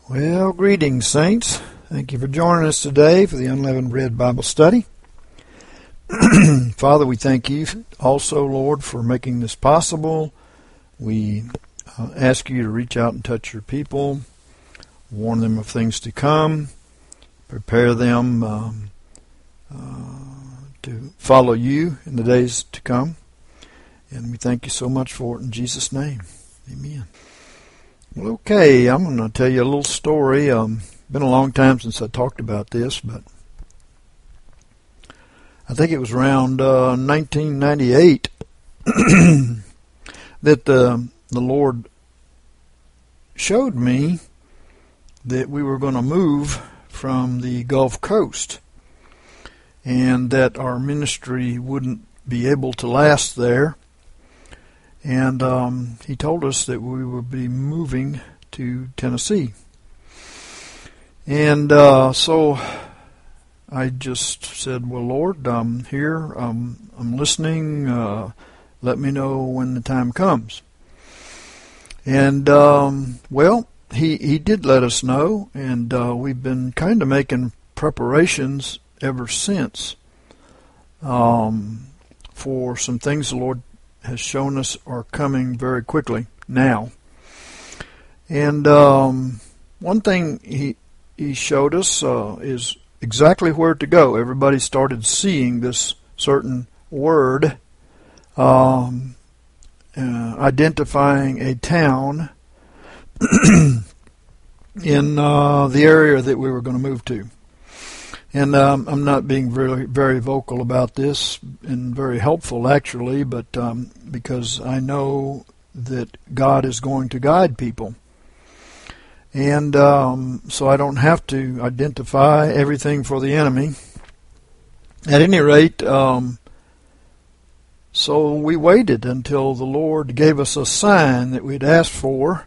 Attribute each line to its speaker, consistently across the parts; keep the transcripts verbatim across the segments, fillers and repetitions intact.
Speaker 1: Well, greetings, saints. Thank you for joining us today for the Unleavened Bread Bible Study. Father, we thank you also, Lord, for making this possible. We uh, ask you to reach out and touch your people, warn them of things to come, prepare them um, uh, to follow you in the days to come. And we thank you so much for it in Jesus' name. Amen. Well, okay, I'm going to tell you a little story. Um, been a long time since I talked about this, but I think it was around uh, nineteen ninety-eight that the the Lord showed me that we were going to move from the Gulf Coast and that our ministry wouldn't be able to last there. And um, he told us that we would be moving to Tennessee. And uh, so I just said, well, Lord, I'm here. Um, I'm listening. Uh, let me know when the time comes. And, um, well, he, he did let us know, and uh, we've been kind of making preparations ever since um, for some things the Lord has shown us are coming very quickly now. And um, one thing he he showed us uh, is exactly where to go. Everybody started seeing this certain word um, uh, identifying a town in uh, the area that we were going to move to. And um, I'm not being very, very vocal about this, and very helpful actually, but um, because I know that God is going to guide people. And um, so I don't have to identify everything for the enemy. At any rate, um, so we waited until the Lord gave us a sign that we'd asked for.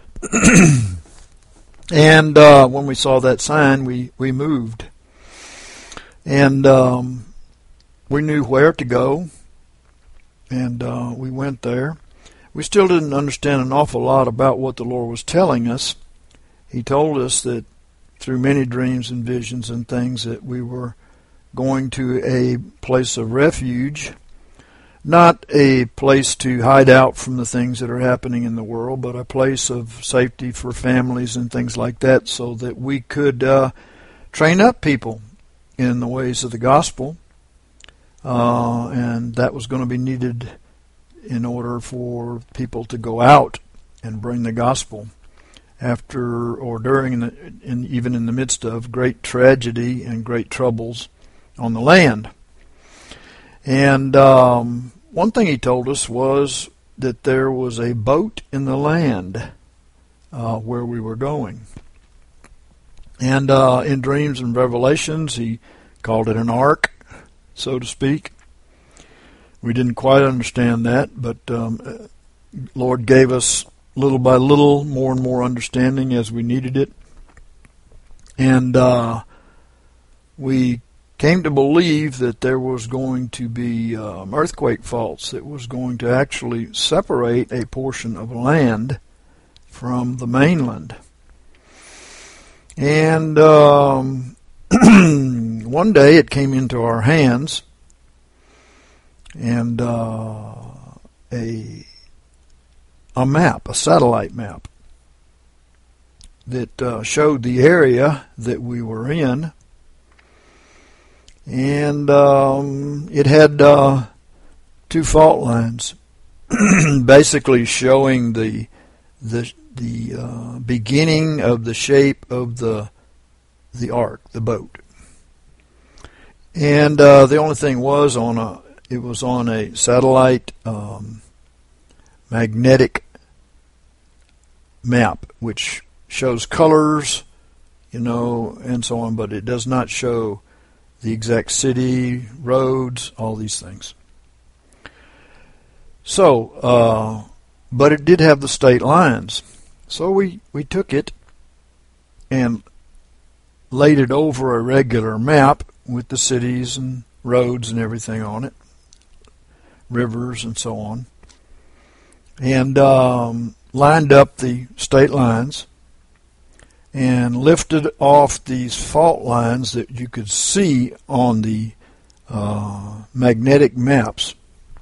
Speaker 1: And uh, when we saw that sign, we, we moved. And um, we knew where to go, and uh, we went there. We still didn't understand an awful lot about what the Lord was telling us. He told us that through many dreams and visions and things that we were going to a place of refuge, not a place to hide out from the things that are happening in the world, but a place of safety for families and things like that, so that we could uh, train up people in the ways of the gospel, uh, and that was going to be needed in order for people to go out and bring the gospel after or during, the, in, even in the midst of great tragedy and great troubles on the land. And um, one thing he told us was that there was a boat in the land uh, where we were going. And uh, in dreams and revelations, he called it an ark, so to speak. We didn't quite understand that, but um, Lord gave us little by little more and more understanding as we needed it. And uh, we came to believe that there was going to be um, earthquake faults that was going to actually separate a portion of land from the mainland. And um, one day it came into our hands, and uh, a a map, a satellite map, that uh, showed the area that we were in, and um, it had uh, two fault lines, basically showing the the the uh, beginning of the shape of the the ark, the boat. And uh, the only thing was on a it was on a satellite um, magnetic map, which shows colors, you know, and so on, but it does not show the exact city, roads, all these things. So, uh, but it did have the state lines. So we, we took it and laid it over a regular map with the cities and roads and everything on it, rivers and so on, and um, lined up the state lines and lifted off these fault lines that you could see on the uh, magnetic maps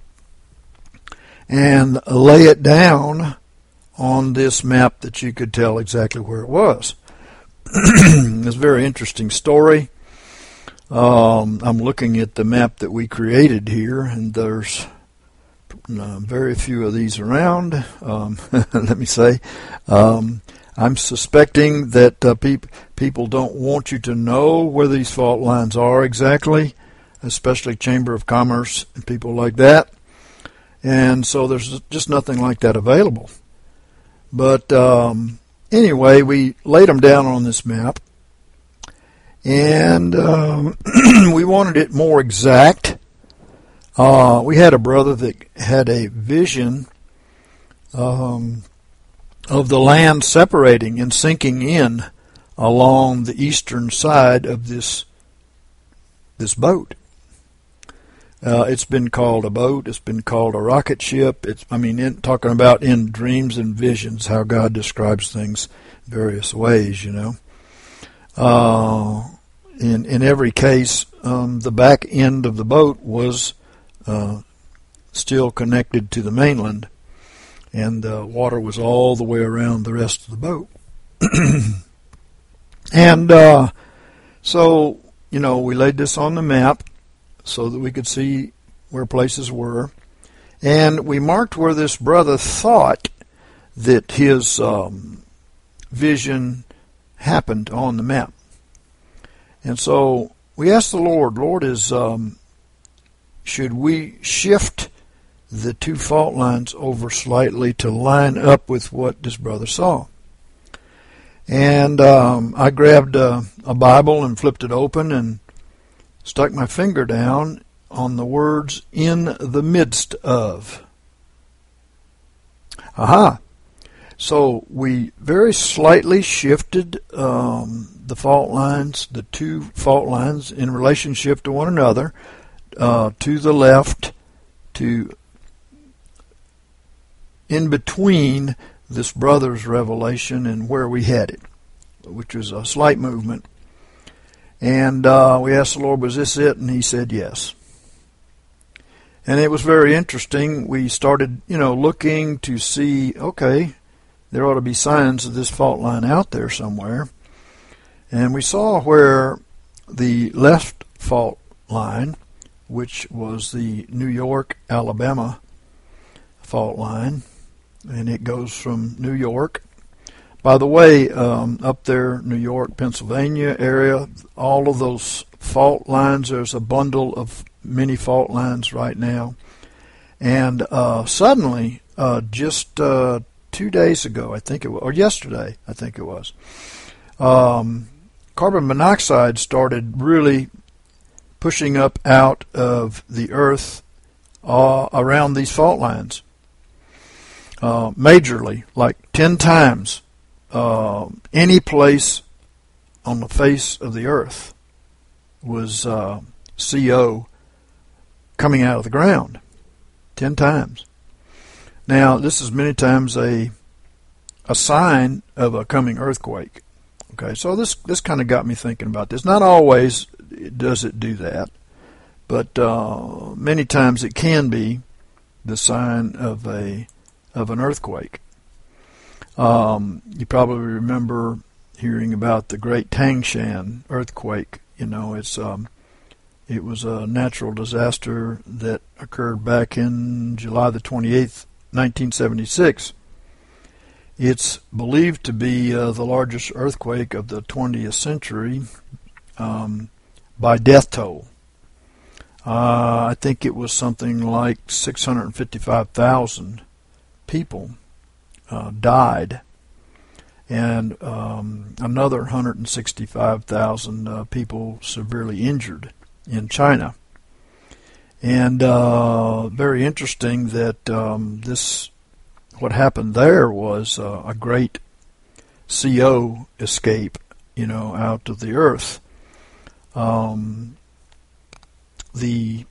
Speaker 1: and lay it down on this map that you could tell exactly where it was. It's a very interesting story. Um, I'm looking at the map that we created here, and there's uh, very few of these around, um, let me say. Um, I'm suspecting that uh, peop people don't want you to know where these fault lines are exactly, especially Chamber of Commerce and people like that. And so there's just nothing like that available. But um, anyway, we laid them down on this map, and um, we wanted it more exact. Uh, we had a brother that had a vision um, of the land separating and sinking in along the eastern side of this this boat. Uh, it's been called a boat. It's been called a rocket ship. It's, I mean, in, talking about in dreams and visions, how God describes things various ways, you know. Uh, in in every case, um, the back end of the boat was uh, still connected to the mainland, and the water was all the way around the rest of the boat. And uh, so, you know, we laid this on the map so that we could see where places were, and we marked where this brother thought that his um, vision happened on the map. And so we asked the Lord, Lord, is um, should we shift the two fault lines over slightly to line up with what this brother saw? And um, I grabbed a, a Bible and flipped it open and stuck my finger down on the words, in the midst of. Aha! So we very slightly shifted um, the fault lines, the two fault lines in relationship to one another, uh, to the left, to in between this brother's revelation and where we had it, which was a slight movement. And uh, we asked the Lord, was this it? And he said yes. And it was very interesting. We started, you know, looking to see, okay, there ought to be signs of this fault line out there somewhere. And we saw where the left fault line, which was the New York, Alabama fault line, and it goes from New York. By the way, um, up there, New York, Pennsylvania area, all of those fault lines, there's a bundle of many fault lines right now. And uh, suddenly, uh, just uh, two days ago, I think it was, or yesterday, I think it was, um, carbon monoxide started really pushing up out of the earth uh, around these fault lines, uh, majorly, like ten times uh, any place on the face of the earth was uh, C O coming out of the ground, ten times. Now, this is many times a a sign of a coming earthquake. Okay, so this this kind of got me thinking about this. Not always does it do that, but uh, many times it can be the sign of a of an earthquake. Um, you probably remember hearing about the Great Tangshan earthquake. You know, it's um, it was a natural disaster that occurred back in July the twenty-eighth, nineteen seventy-six. It's believed to be uh, the largest earthquake of the twentieth century um, by death toll. Uh, I think it was something like six hundred fifty-five thousand people uh, died, and um, another one hundred sixty-five thousand uh, people severely injured in China. And uh, very interesting that um, this, what happened there was uh, a great C O escape, you know, out of the earth. Um, the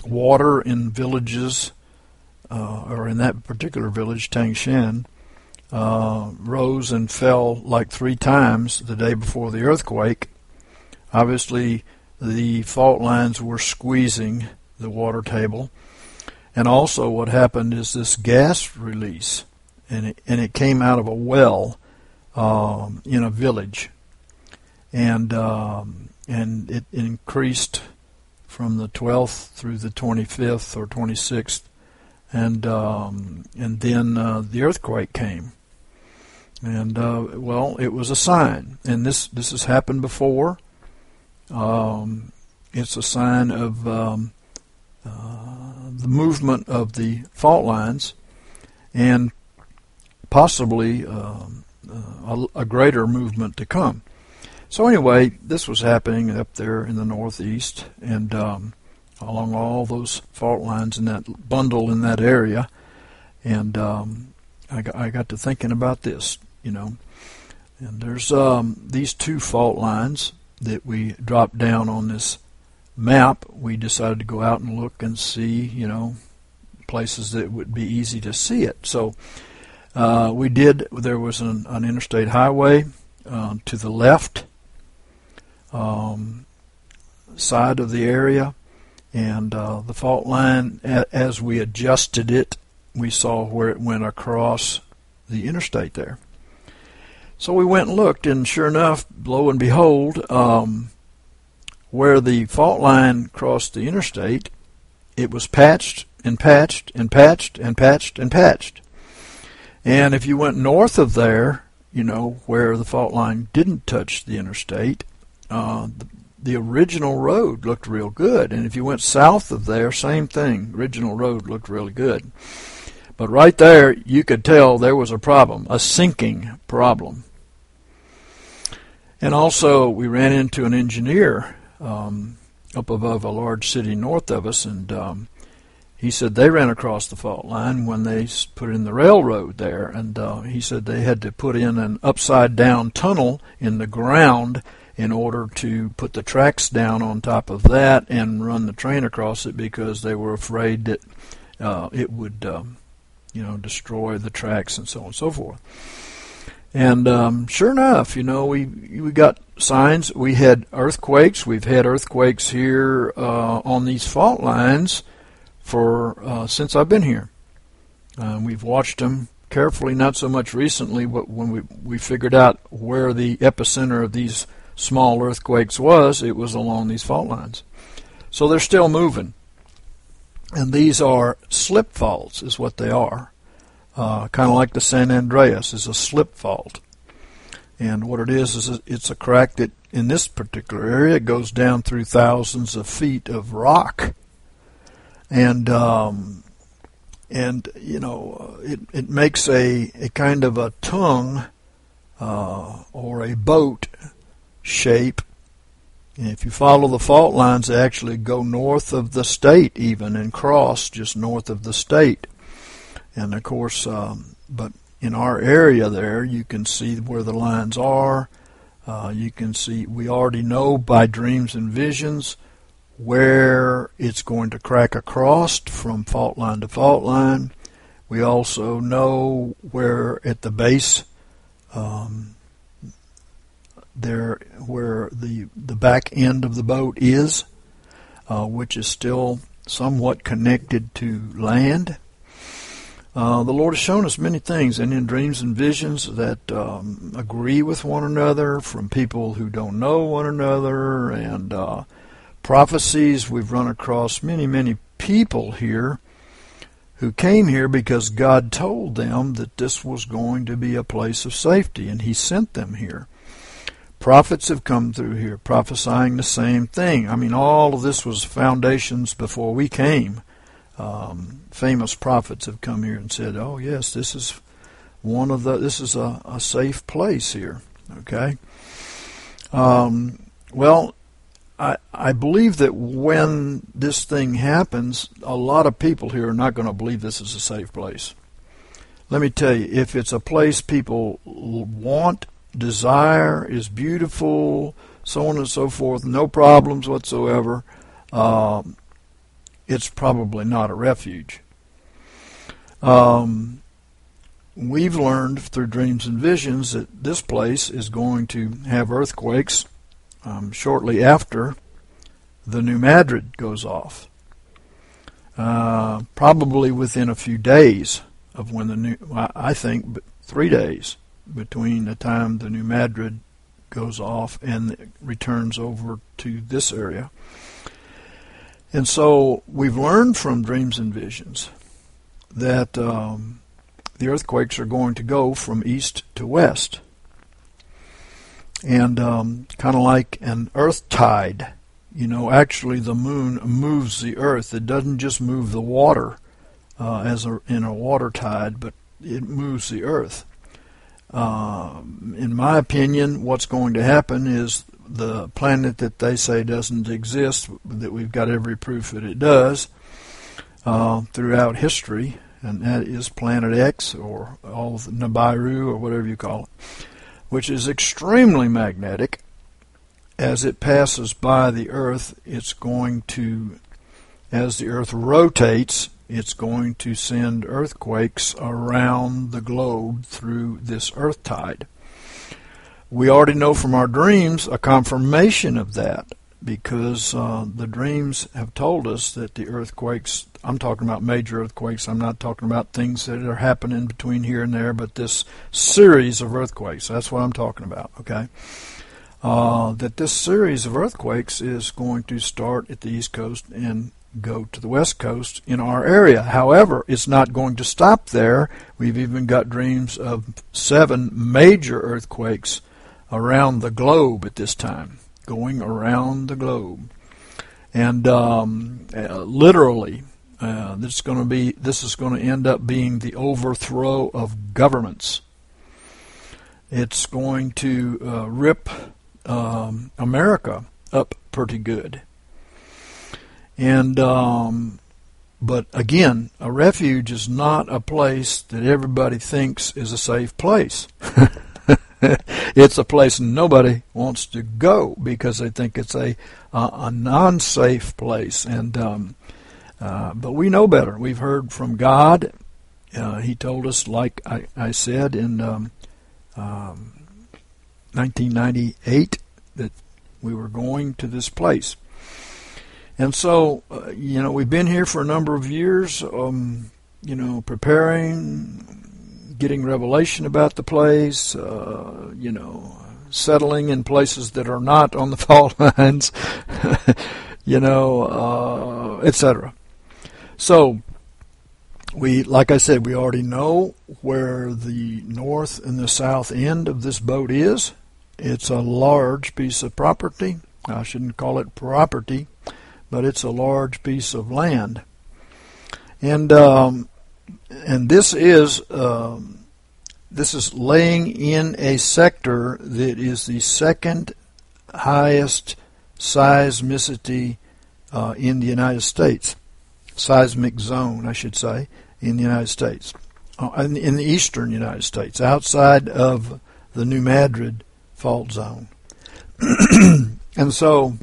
Speaker 1: water in villages, uh, or in that particular village, Tangshan, uh, rose and fell like three times the day before the earthquake. Obviously, the fault lines were squeezing the water table. And also what happened is this gas release, and it, and it came out of a well um, in a village. And um, and it increased from the twelfth through the twenty-fifth or twenty-sixth, and um, and then uh, the earthquake came. And uh, well, it was a sign, and this this has happened before. Um, it's a sign of um, uh, the movement of the fault lines, and possibly um, uh, a, a greater movement to come. So anyway, this was happening up there in the northeast, and um, along all those fault lines in that bundle in that area. And um, I, got, I got to thinking about this, you know. And there's um, these two fault lines that we dropped down on this map. We decided to go out and look and see, you know, places that would be easy to see it. So uh, we did. There was an, an interstate highway uh, to the left Um, side of the area, and uh, the fault line, a, as we adjusted it, we saw where it went across the interstate there. So we went and looked, and sure enough, lo and behold, um, where the fault line crossed the interstate, it was patched and patched and patched and patched and patched. And if you went north of there, you know, where the fault line didn't touch the interstate, Uh, the, the original road looked real good. And if you went south of there, same thing. Original road looked really good. But right there, you could tell there was a problem, a sinking problem. And also, we ran into an engineer um, up above a large city north of us, and um, he said they ran across the fault line when they put in the railroad there. And uh, he said they had to put in an upside-down tunnel in the ground in order to put the tracks down on top of that and run the train across it, because they were afraid that uh, it would, um, you know, destroy the tracks and so on and so forth. And um, sure enough, you know, we we got signs. We had earthquakes. We've had earthquakes here uh, on these fault lines for uh, since I've been here. Uh, we've watched them carefully, not so much recently, but when we we figured out where the epicenter of these small earthquakes was, it was along these fault lines. So they're still moving. And these are slip faults is what they are. Uh, kind of like the San Andreas is a slip fault. And what it is is it's a crack that in this particular area goes down through thousands of feet of rock. And um, and you know it it makes a, a kind of a tongue uh, or a boat shape. And if you follow the fault lines, they actually go north of the state even and cross just north of the state. And of course, um, but in our area there, you can see where the lines are. Uh, you can see, we already know by dreams and visions where it's going to crack across from fault line to fault line. We also know where at the base um, there where the the back end of the boat is, uh, which is still somewhat connected to land. Uh, the Lord has shown us many things, and in dreams and visions that um, agree with one another from people who don't know one another, and uh, prophecies. We've run across many, many people here who came here because God told them that this was going to be a place of safety, and He sent them here. Prophets have come through here prophesying the same thing. I mean, all of this was foundations before we came. Um, famous prophets have come here and said, "Oh yes, this is one of the. This is a, a safe place here." Okay. Um, well, I I believe that when this thing happens, a lot of people here are not going to believe this is a safe place. Let me tell you, if it's a place people want, desire, is beautiful, so on and so forth, no problems whatsoever, um, it's probably not a refuge. Um, we've learned through dreams and visions that this place is going to have earthquakes um, shortly after the New Madrid goes off. Uh, probably within a few days of when the new, I think three days between the time the New Madrid goes off and returns over to this area. And so we've learned from dreams and visions that um, the earthquakes are going to go from east to west. And um, kind of like an earth tide. You know, actually the moon moves the earth. It doesn't just move the water uh, as a, in a water tide, but it moves the earth. Uh, in my opinion, what's going to happen is the planet that they say doesn't exist, that we've got every proof that it does uh, throughout history, and that is Planet X, or all of Nibiru, or whatever you call it, which is extremely magnetic. As it passes by the Earth, it's going to, as the Earth rotates, it's going to send earthquakes around the globe through this earth tide. We already know from our dreams a confirmation of that, because uh, the dreams have told us that the earthquakes, I'm talking about major earthquakes, I'm not talking about things that are happening between here and there, but this series of earthquakes, that's what I'm talking about, okay? Uh, that this series of earthquakes is going to start at the East Coast and go to the West Coast in our area. However, it's not going to stop there. We've even got dreams of seven major earthquakes around the globe at this time, going around the globe. And um, uh, literally, uh, this is going to be this is going to end up being the overthrow of governments. It's going to uh, rip Um, America up pretty good. And um, but again, a refuge is not a place that everybody thinks is a safe place. It's a place nobody wants to go because they think it's a a, a non-safe place. And um, uh, but we know better. We've heard from God. Uh, he told us, like I, I said in um, um, nineteen ninety-eight, that we were going to this place. And so, uh, you know, we've been here for a number of years, um, you know, preparing, getting revelation about the place, uh, you know, settling in places that are not on the fault lines, you know, uh, et cetera. So, we, like I said, we already know where the north and the south end of this boat is. It's a large piece of property. I shouldn't call it property, but it's a large piece of land. And um, and this is um, this is laying in a sector that is the second highest seismicity uh, in the United States, seismic zone, I should say, in the United States, uh, in, in the eastern United States, outside of the New Madrid fault zone. And so,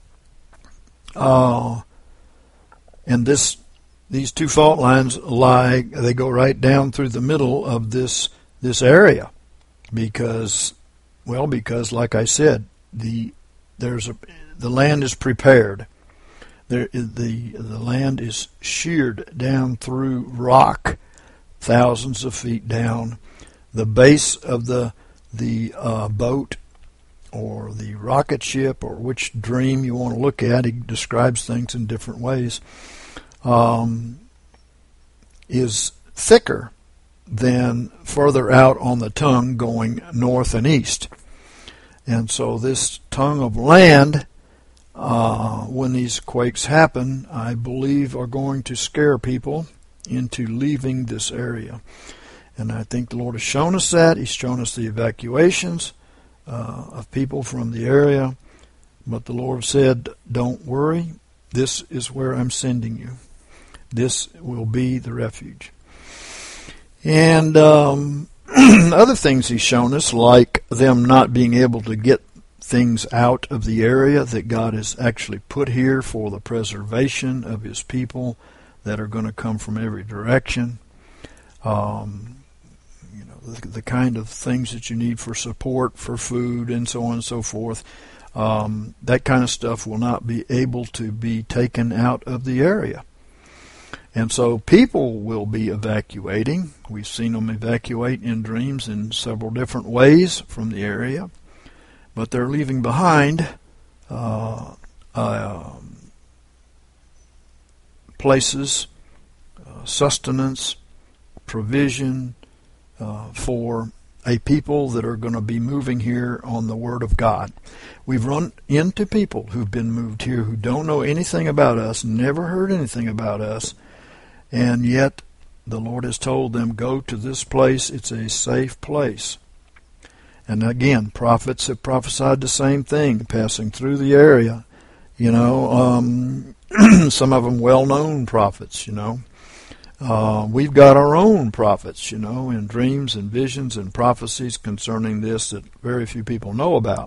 Speaker 1: uh, and this, these two fault lines lie, they go right down through the middle of this this area, because, well, because like I said, the there's a the land is prepared. There, the the land is sheared down through rock, thousands of feet down. The base of the the uh, boat, or the rocket ship, or which dream you want to look at, he describes things in different ways, um, is thicker than further out on the tongue going north and east. And so this tongue of land, uh, when these quakes happen, I believe are going to scare people into leaving this area. And I think the Lord has shown us that. He's shown us the evacuations uh, of people from the area. But the Lord said, don't worry, this is where I'm sending you. This will be the refuge. And um, other things He's shown us, like them not being able to get things out of the area that God has actually put here for the preservation of His people that are going to come from every direction. Um, the, the kind of things that you need for support, for food, and so on and so forth. Um, that kind of stuff will not be able to be taken out of the area. And so people will be evacuating. We've seen them evacuate in dreams in several different ways from the area. But they're leaving behind uh, uh, places, uh, sustenance, provision uh, for a people that are going to be moving here on the Word of God. We've run into people who've been moved here who don't know anything about us, never heard anything about us, and yet the Lord has told them, go to this place, it's a safe place. And again, prophets have prophesied the same thing, passing through the area. You know, um, some of them well-known prophets, you know. Uh, we've got our own prophets, you know, in dreams and visions and prophecies concerning this that very few people know about.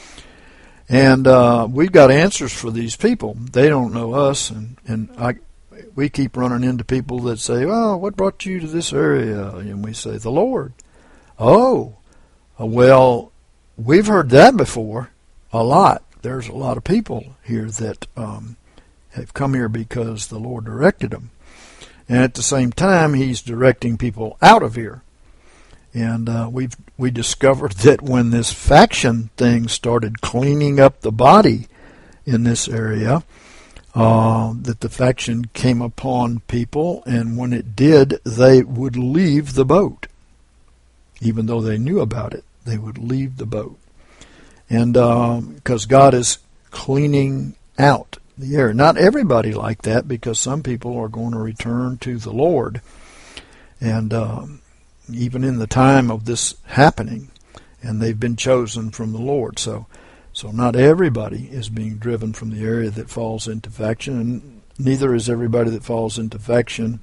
Speaker 1: And uh, we've got answers for these people. They don't know us, and, and I, we keep running into people that say, oh, what brought you to this area? And we say, the Lord. Oh, well, we've heard that before a lot. There's a lot of people here that um, have come here because the Lord directed them. And at the same time, He's directing people out of here. And uh, we've we discovered that when this faction thing started cleaning up the body in this area, uh, that the faction came upon people, and when it did, they would leave the boat. Even though they knew about it, they would leave the boat. And because um, God is cleaning out the area. Not everybody like that, because some people are going to return to the Lord. And um, even in the time of this happening, and they've been chosen from the Lord. So so not everybody is being driven from the area that falls into faction, and neither is everybody that falls into faction,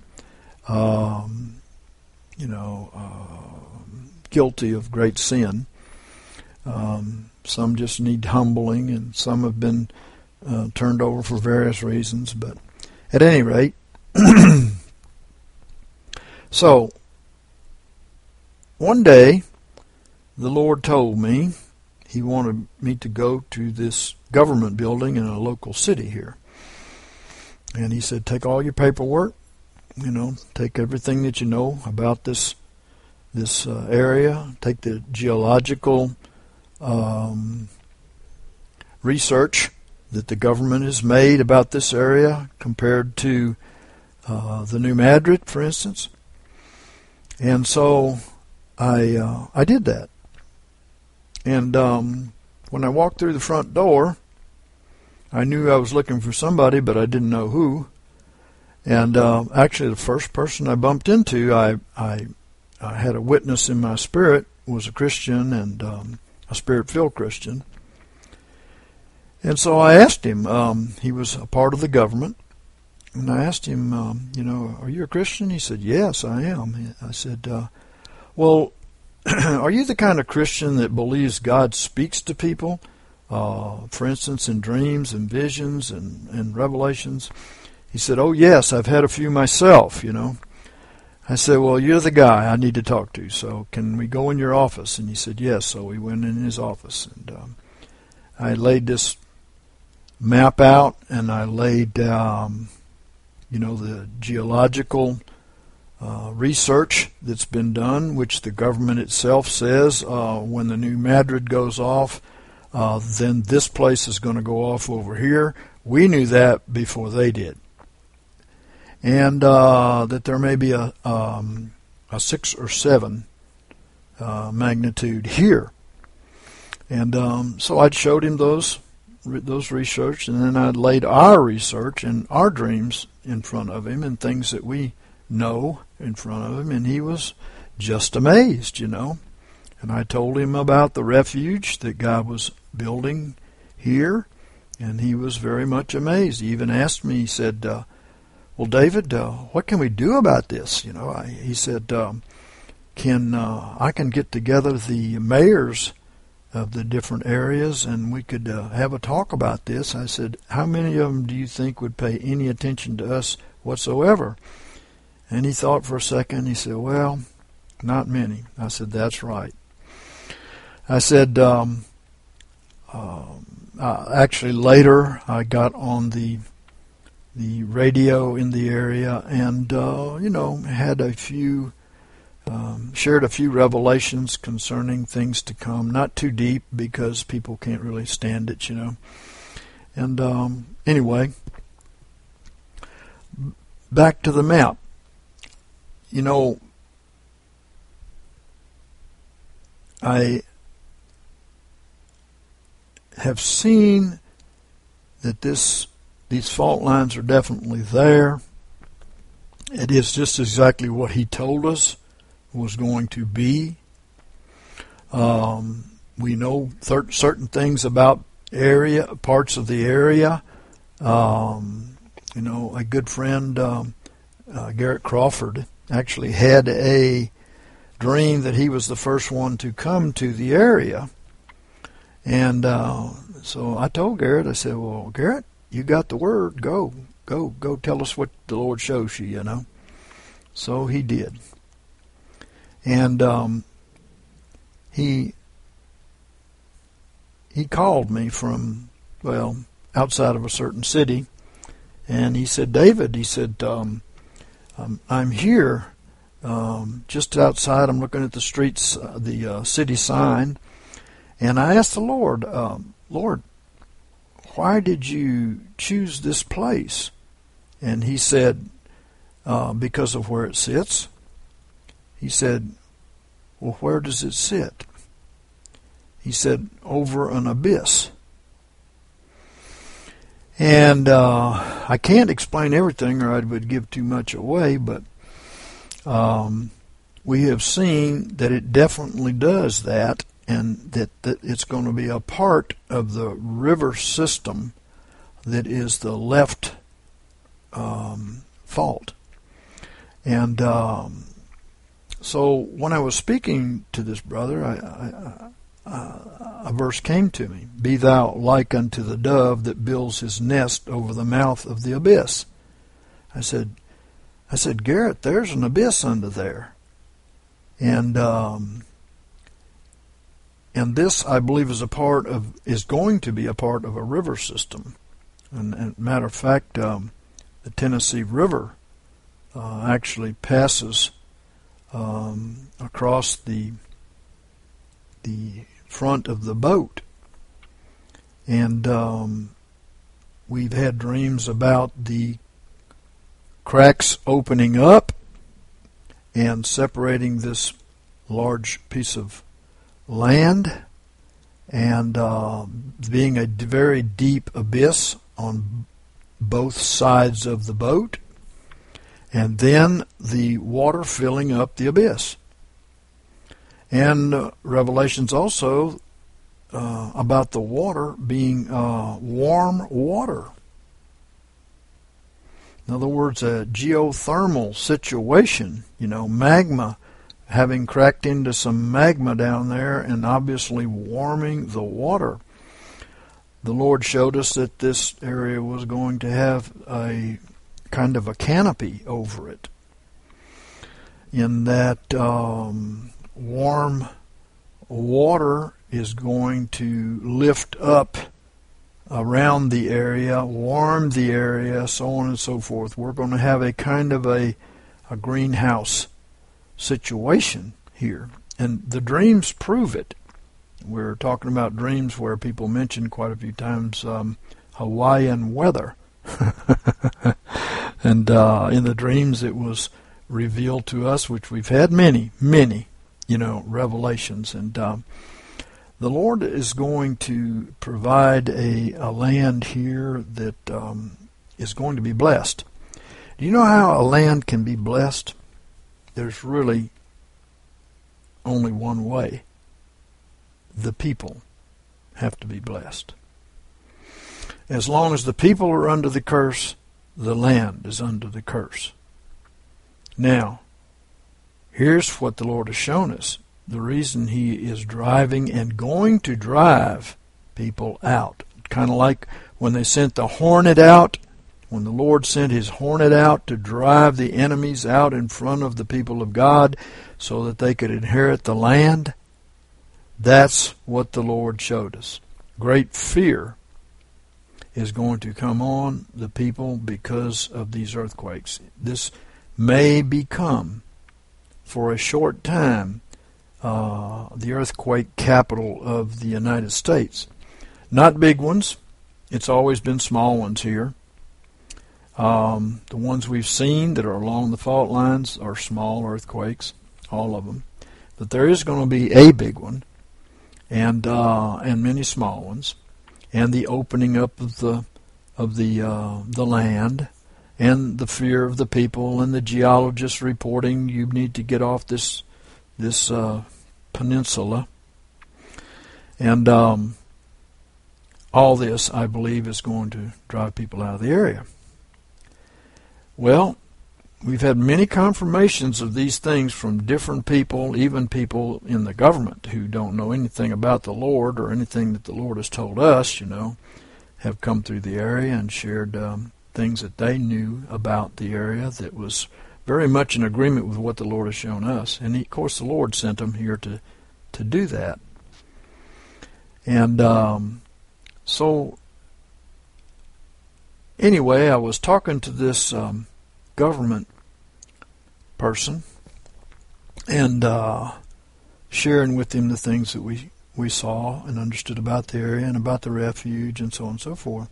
Speaker 1: um, you know, uh, guilty of great sin. Um, some just need humbling, and some have been uh, turned over for various reasons. But at any rate, so one day the Lord told me He wanted me to go to this government building in a local city here. And He said, take all your paperwork, you know, take everything that you know about this this uh, area, take the geological um, research that the government has made about this area compared to uh, the New Madrid, for instance. And so I uh, I did that. And um, when I walked through the front door, I knew I was looking for somebody, but I didn't know who. And uh, actually, the first person I bumped into, I, I I had a witness in my spirit, was a Christian, and um, a spirit-filled Christian. And so I asked him, um, he was a part of the government, and I asked him, um, you know, are you a Christian? He said, yes, I am. I said, uh, well, are you the kind of Christian that believes God speaks to people, uh, for instance, in dreams and visions and, and revelations? He said, oh, yes, I've had a few myself, you know. I said, well, you're the guy I need to talk to, so can we go in your office? And he said, yes. So we went in his office, and um, I laid this map out, and I laid, um, you know, the geological uh, research that's been done, which the government itself says uh, when the New Madrid goes off, uh, then this place is going to go off over here. We knew that before they did. And uh, that there may be a, um, a six or seven uh, magnitude here. And um, so I'd showed him those those research, and then I'd laid our research and our dreams in front of him, and things that we know in front of him, and he was just amazed, you know. And I told him about the refuge that God was building here, and he was very much amazed. He even asked me, he said, uh, well, David, uh, what can we do about this? You know, I, he said, um, can uh, I can get together the mayors of the different areas, and we could uh, have a talk about this. I said, how many of them do you think would pay any attention to us whatsoever? And he thought for a second. He said, well, Not many. I said, that's right. I said, um, uh, uh, actually later I got on the the radio in the area and, uh, you know, had a few, um, shared a few revelations concerning things to come. Not too deep because people can't really stand it, you know. And um, anyway, back to the map. You know, I have seen that this these fault lines are definitely there. It is just exactly what he told us was going to be. Um, we know th- certain things about area, parts of the area. Um, you know, a good friend, um, uh, Garrett Crawford, actually had a dream that he was the first one to come to the area. And uh, so I told Garrett, I said, well, Garrett, you got the word. Go, go, go tell us what the Lord shows you, you know. So he did. And um, he he called me from, well, outside of a certain city. And he said, David, he said, um, um, I'm here um, just outside. I'm looking at the streets, uh, the uh, city sign. And I asked the Lord, um, Lord, why did you choose this place? And he said, uh, because of where it sits. He said, well, where does it sit? He said, over an abyss. And uh, I can't explain everything or I would give too much away, but um, we have seen that it definitely does that. And that, that it's going to be a part of the river system that is the left um, fault. And um, so when I was speaking to this brother, I, I, I, a verse came to me, be thou like unto the dove that builds his nest over the mouth of the abyss. I said, I said, Garrett, there's an abyss under there. And... Um, And this, I believe, is a part of is going to be a part of a river system. And, and matter of fact, um, the Tennessee River uh, actually passes um, across the the front of the boat. And um, we've had dreams about the cracks opening up and separating this large piece of land and uh, being a very deep abyss on both sides of the boat, and then the water filling up the abyss. And uh, Revelations also uh, about the water being uh, warm water. In other words, a geothermal situation, you know, magma having cracked into some magma down there and obviously warming the water. The Lord showed us that this area was going to have a kind of a canopy over it, in that um, warm water is going to lift up around the area, warm the area, so on and so forth. We're going to have a kind of a, a greenhouse situation here, and the dreams prove it. We're talking about dreams where people mention quite a few times um, Hawaiian weather. And uh, in the dreams it was revealed to us, which we've had many, many, you know, revelations. And um, the Lord is going to provide a, a land here that um, is going to be blessed. Do you know how a land can be blessed? There's really only one way. The people have to be blessed. As long as the people are under the curse, the land is under the curse. Now, here's what the Lord has shown us. The reason he is driving and going to drive people out. Kind of like when they sent the hornet out when the Lord sent his hornet out to drive the enemies out in front of the people of God so that they could inherit the land, that's what the Lord showed us. Great fear is going to come on the people because of these earthquakes. This may become, for a short time, uh, the earthquake capital of the United States. Not big ones. It's always been small ones here. Um, the ones we've seen that are along the fault lines are small earthquakes, all of them. But there is going to be a big one, and uh, and many small ones, and the opening up of the of the uh, the land, and the fear of the people, and the geologists reporting you need to get off this this uh, peninsula, and um, all this, I believe, is going to drive people out of the area. Well, we've had many confirmations of these things from different people, even people in the government who don't know anything about the Lord or anything that the Lord has told us, you know, have come through the area and shared um, things that they knew about the area that was very much in agreement with what the Lord has shown us. And, he, of course, the Lord sent them here to, to do that. And um, so, anyway, I was talking to this um, government person and uh, sharing with him the things that we, we saw and understood about the area and about the refuge and so on and so forth.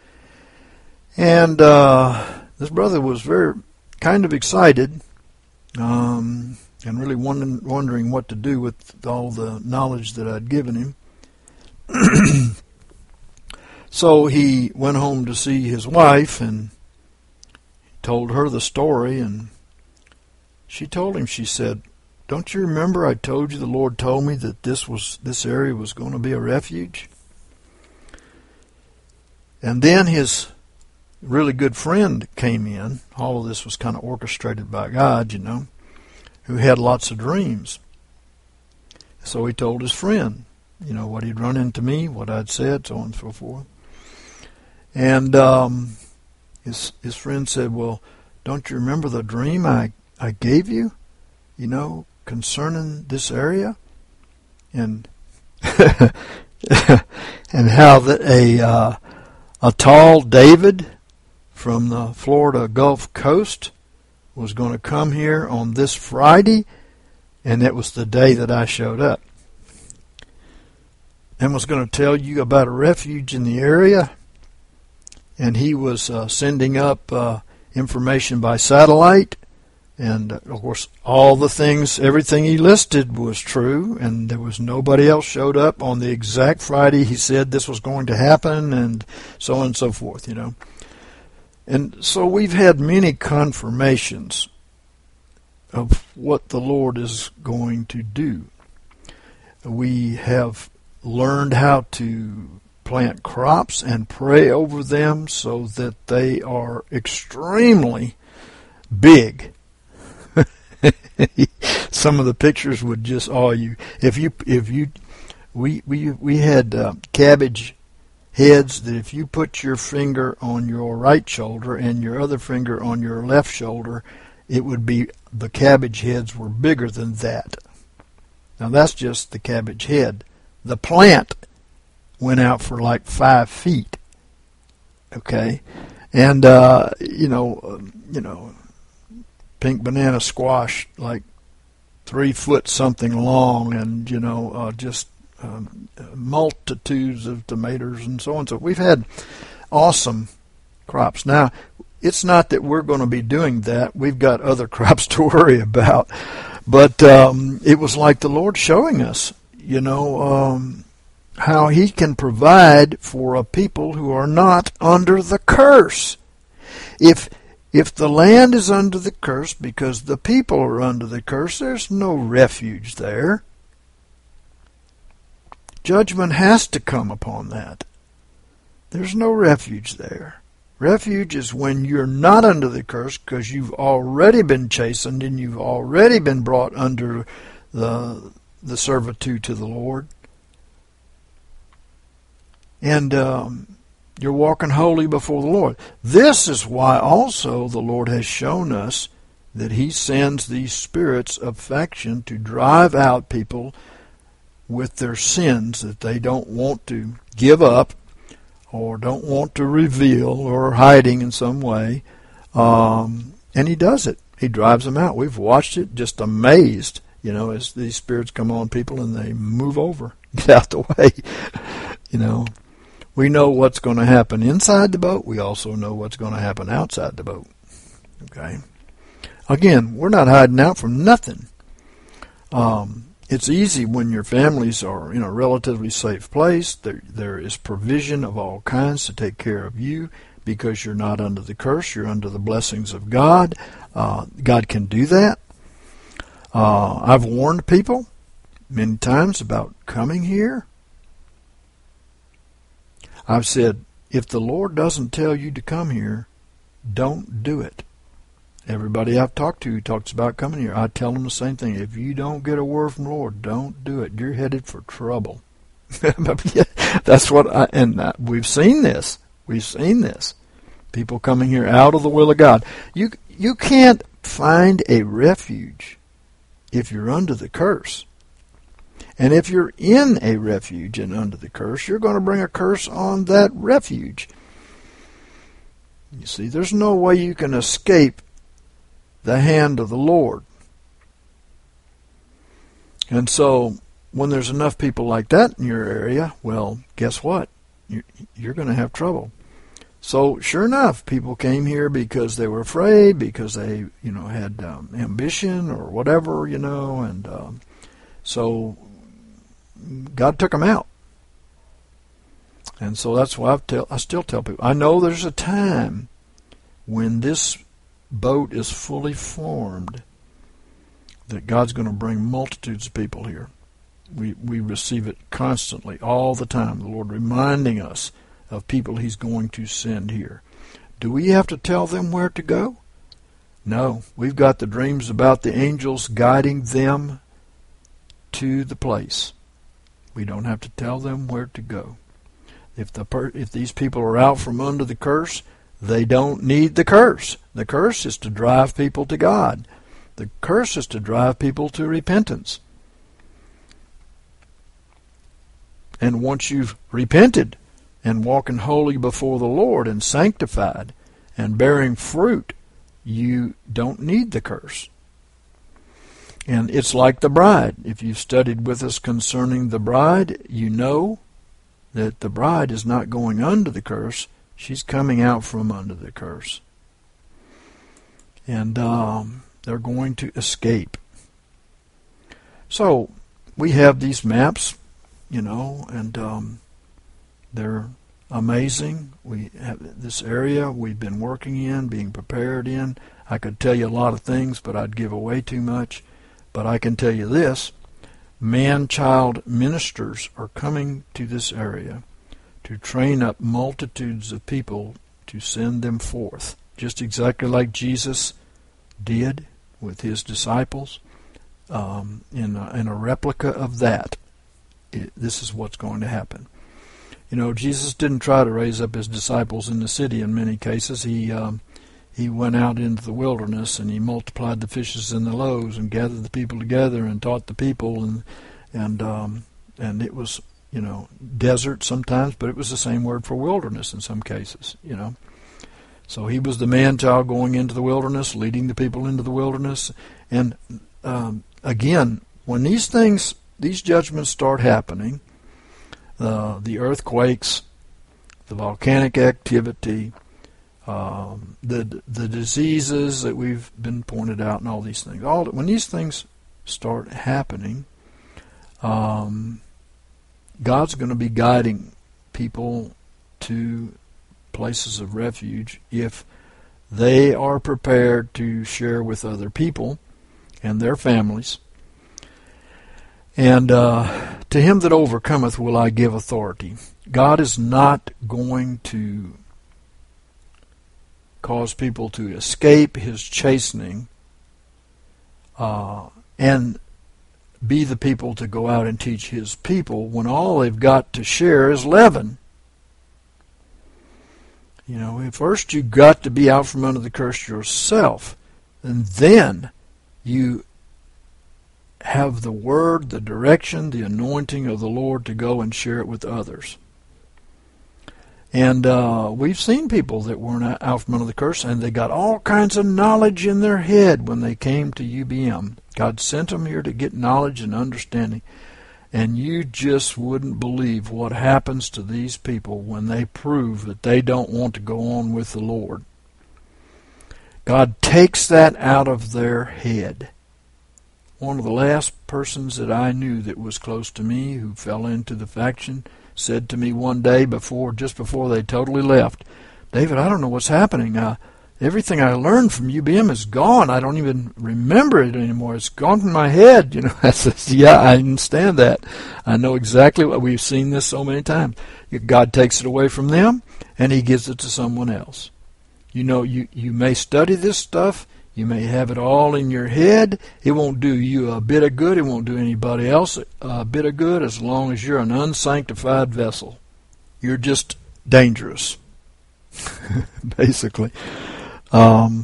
Speaker 1: And uh, this brother was very kind of excited um, and really wondering, wondering what to do with all the knowledge that I'd given him. So he went home to see his wife and told her the story, and she told him, she said, "Don't you remember I told you the Lord told me that this was this area was going to be a refuge?" And then his really good friend came in. All of this was kind of orchestrated by God, you know, who had lots of dreams. So he told his friend, you know, what he'd run into me, what I'd said, so on and so forth. And um, his his friend said, "Well, don't you remember the dream I, I gave you, you know, concerning this area? And and how that a uh, a tall David from the Florida Gulf Coast was going to come here on this Friday, and it was the day that I showed up, and was going to tell you about a refuge in the area. And he was uh, sending up uh, information by satellite, and uh, of course all the things, everything he listed was true, and there was nobody else showed up on the exact Friday he said this was going to happen, and so on and so forth, you know. And so we've had many confirmations of what the Lord is going to do. We have learned how to plant crops and pray over them so that they are extremely big. Some of the pictures would just awe you. If you, if you, we we we had uh, cabbage heads that if you put your finger on your right shoulder and your other finger on your left shoulder, it would be, the cabbage heads were bigger than that. Now that's just the cabbage head. The plant went out for like five feet. Okay, and uh, you know, uh, you know, pink banana squash like three foot something long, and you know, uh, just um, multitudes of tomatoes and so on. So we've had awesome crops. Now, it's not that we're going to be doing that. We've got other crops to worry about. But um, it was like the Lord showing us, you know, um, how He can provide for a people who are not under the curse. If if the land is under the curse because the people are under the curse, there's no refuge there. Judgment has to come upon that. There's no refuge there. Refuge is when you're not under the curse because you've already been chastened and you've already been brought under the the servitude to the Lord. And, um, You're walking holy before the Lord. This is why also the Lord has shown us that he sends these spirits of faction to drive out people with their sins that they don't want to give up or don't want to reveal or are hiding in some way. Um, and he does it. He drives them out. We've watched it, just amazed, you know, as these spirits come on people and they move over, get out the way. You know, we know what's going to happen inside the boat. We also know what's going to happen outside the boat. Okay. Again, we're not hiding out from nothing. Um, it's easy when your families are in a relatively safe place. There, there is provision of all kinds to take care of you because you're not under the curse. You're under the blessings of God. Uh, God can do that. Uh, I've warned people many times about coming here. I've said, if the Lord doesn't tell you to come here, don't do it. Everybody I've talked to who talks about coming here, I tell them the same thing. If you don't get a word from the Lord, don't do it. You're headed for trouble. That's what I, and uh, we've seen this. We've seen this. People coming here out of the will of God. You, you can't find a refuge if you're under the curse. And if you're in a refuge and under the curse, you're going to bring a curse on that refuge. You see, there's no way you can escape the hand of the Lord. And so, when there's enough people like that in your area, well, guess what? You're, you're going to have trouble. So, sure enough, people came here because they were afraid, because they, you know, had um, ambition or whatever, you know, and um, so God took them out. And so that's why I tell, I still tell people, I know there's a time when this boat is fully formed that God's going to bring multitudes of people here. We we receive it constantly, all the time. The Lord reminding us of people he's going to send here. Do we have to tell them where to go? No. We've got the dreams about the angels guiding them to the place. We don't have to tell them where to go. If the per- if these people are out from under the curse, they don't need the curse. The curse is to drive people to God. The curse is to drive people to repentance. And once you've repented and walking holy before the Lord and sanctified and bearing fruit, you don't need the curse. And it's like the bride. If you've studied with us concerning the bride, you know that the bride is not going under the curse. She's coming out from under the curse. And um, they're going to escape. So we have these maps, you know, and um, they're amazing. We have this area we've been working in, being prepared in. I could tell you a lot of things, but I'd give away too much. But I can tell you this, man-child ministers are coming to this area to train up multitudes of people to send them forth, just exactly like Jesus did with his disciples. Um, in, a, in a replica of that, it, this is what's going to happen. You know, Jesus didn't try to raise up his disciples in the city in many cases. He um, he went out into the wilderness and he multiplied the fishes and the loaves and gathered the people together and taught the people, and and um, and it was, you know, desert sometimes, but it was the same word for wilderness in some cases, you know. So he was the man-child going into the wilderness, leading the people into the wilderness. And um, again, when these things, these judgments start happening, uh, the earthquakes, the volcanic activity, um, the the diseases that we've been pointed out, and all these things, all when these things start happening, um, God's going to be guiding people to places of refuge if they are prepared to share with other people and their families. And uh, to him that overcometh will I give authority. God is not going to cause people to escape his chastening uh, and be the people to go out and teach his people when all they've got to share is leaven. You know, first you got to be out from under the curse yourself, and then you have the word, the direction, the anointing of the Lord to go and share it with others. And uh, we've seen people that weren't out from under the curse, and they got all kinds of knowledge in their head when they came to U B M. God sent them here to get knowledge and understanding. And you just wouldn't believe what happens to these people when they prove that they don't want to go on with the Lord. God takes that out of their head. One of the last persons that I knew that was close to me who fell into the faction said to me one day before, just before they totally left, "David, I don't know what's happening. Uh, everything I learned from U B M is gone. I don't even remember it anymore. It's gone from my head." You know, I says, "Yeah, I understand that. I know exactly what we've seen this so many times. God takes it away from them, and He gives it to someone else. You know, you, you may study this stuff. You may have it all in your head. It won't do you a bit of good. It won't do anybody else a bit of good as long as you're an unsanctified vessel. You're just dangerous," basically. Um,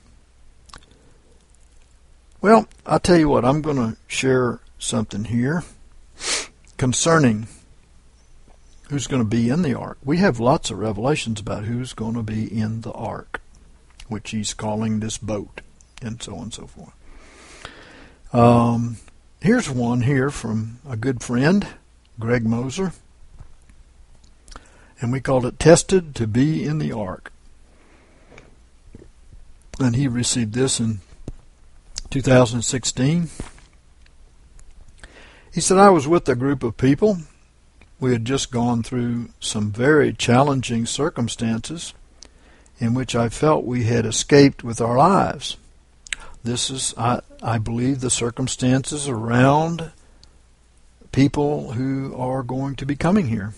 Speaker 1: well, I'll tell you what, I'm going to share something here concerning who's going to be in the ark. We have lots of revelations about who's going to be in the ark, which He's calling this boat, and so on and so forth. Um, here's one here from a good friend, Greg Moser, and we called it Tested to Be in the Ark. And he received this in two thousand sixteen. He said, "I was with a group of people. We had just gone through some very challenging circumstances in which I felt we had escaped with our lives. This is, I, I believe, the circumstances around people who are going to be coming here.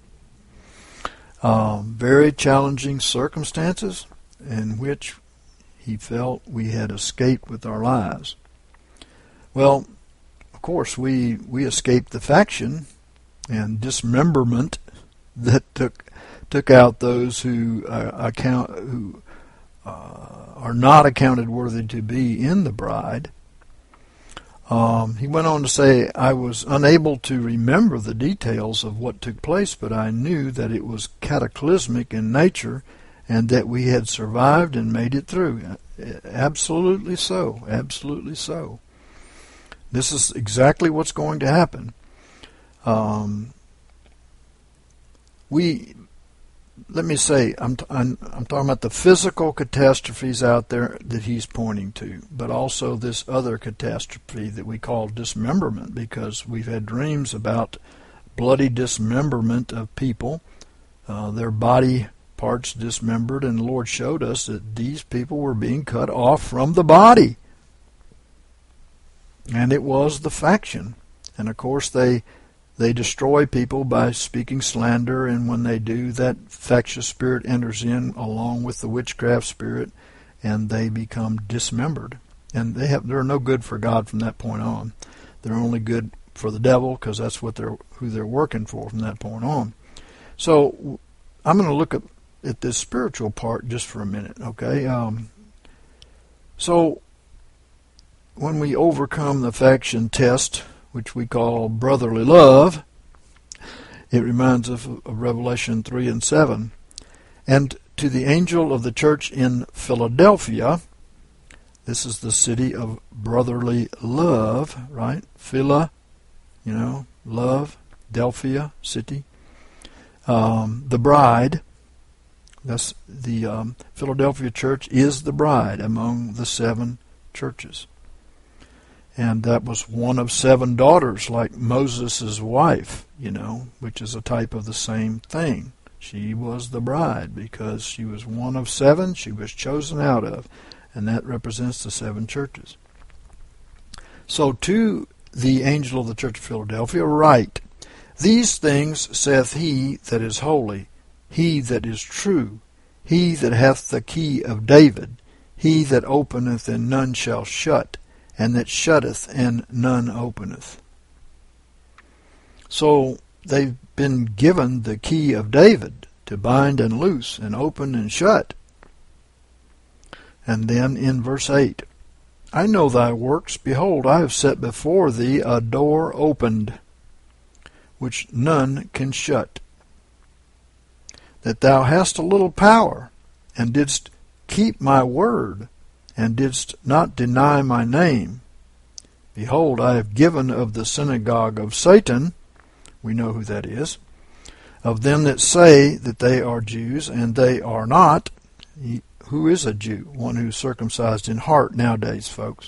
Speaker 1: Um, very challenging circumstances in which he felt we had escaped with our lives. Well, of course, we, we escaped the faction and dismemberment that took took out those who uh, account who uh, are not accounted worthy to be in the bride." Um, he went on to say, "I was unable to remember the details of what took place, but I knew that it was cataclysmic in nature and that we had survived and made it through." Absolutely so. Absolutely so. This is exactly what's going to happen. Um, we, let me say, I'm, t- I'm, I'm talking about the physical catastrophes out there that he's pointing to, but also this other catastrophe that we call dismemberment, because we've had dreams about bloody dismemberment of people, uh, their body parts dismembered, and the Lord showed us that these people were being cut off from the body. And it was the faction. And of course they they destroy people by speaking slander, and when they do, that factious spirit enters in along with the witchcraft spirit, and they become dismembered. And they have they're no good for God from that point on. They're only good for the devil, because that's what they're who they're working for from that point on. So I'm going to look at, at this spiritual part just for a minute, okay? Um, so when we overcome the faction test, which we call brotherly love, it reminds us of, of Revelation three and seven. "And to the angel of the church in Philadelphia," this is the city of brotherly love, right? Phila, you know, love, Delphia, city. Um, the bride, that's the um, Philadelphia church is the bride among the seven churches. And that was one of seven daughters, like Moses' wife, you know, which is a type of the same thing. She was the bride because she was one of seven she was chosen out of, and that represents the seven churches. "So to the angel of the church of Philadelphia write, These things saith he that is holy, he that is true, he that hath the key of David, he that openeth and none shall shut, and that shutteth and none openeth." So they've been given the key of David. to bind and loose, and open and shut. And then in verse eight, I know thy works. Behold, I have set before thee a door opened, which none can shut. That thou hast a little power, and didst keep my word, and didst not deny my name. Behold, I have given of the synagogue of Satan, we know who that is, of them that say that they are Jews, and they are not. He, who is a Jew? One who's circumcised in heart nowadays, folks.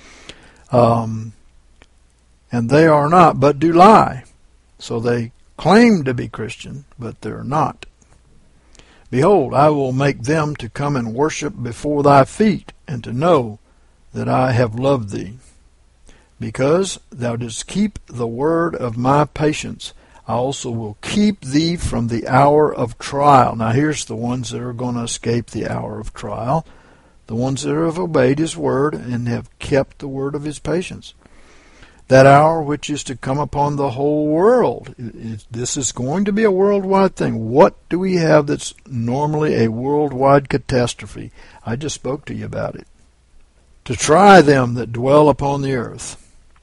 Speaker 1: Um, and they are not, but do lie. So they claim to be Christian, but they're not. Behold, I will make them to come and worship before thy feet, and to know that I have loved thee. Because thou didst keep the word of my patience, I also will keep thee from the hour of trial. Now here's the ones that are going to escape the hour of trial. The ones that have obeyed his word and have kept the word of his patience. That hour which is to come upon the whole world. This is going to be a worldwide thing. What do we have that's normally a worldwide catastrophe? I just spoke to you about it. To try them that dwell upon the earth.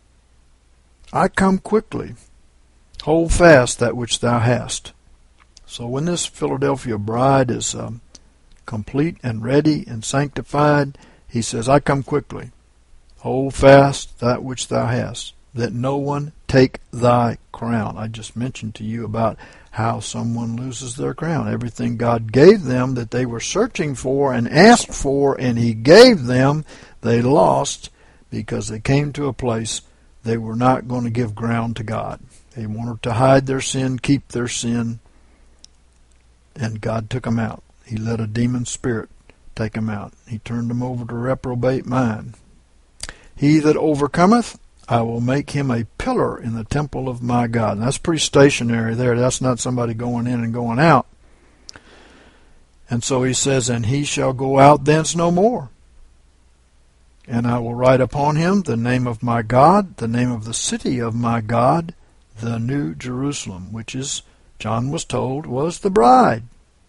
Speaker 1: I come quickly. Hold fast that which thou hast. So when this Philadelphia bride is um, complete and ready and sanctified, he says, I come quickly. Hold fast that which thou hast, that no one take thy crown. I just mentioned to you about how someone loses their crown. Everything God gave them that they were searching for and asked for, and he gave them, they lost because they came to a place they were not going to give ground to God. They wanted to hide their sin, keep their sin, and God took them out. He let a demon spirit take them out. He turned them over to reprobate mind. He that overcometh, I will make him a pillar in the temple of my God. And that's pretty stationary there. That's not somebody going in and going out. And so he says, and he shall go out thence no more. And I will write upon him the name of my God, the name of the city of my God, the New Jerusalem, which is, John was told, was the bride.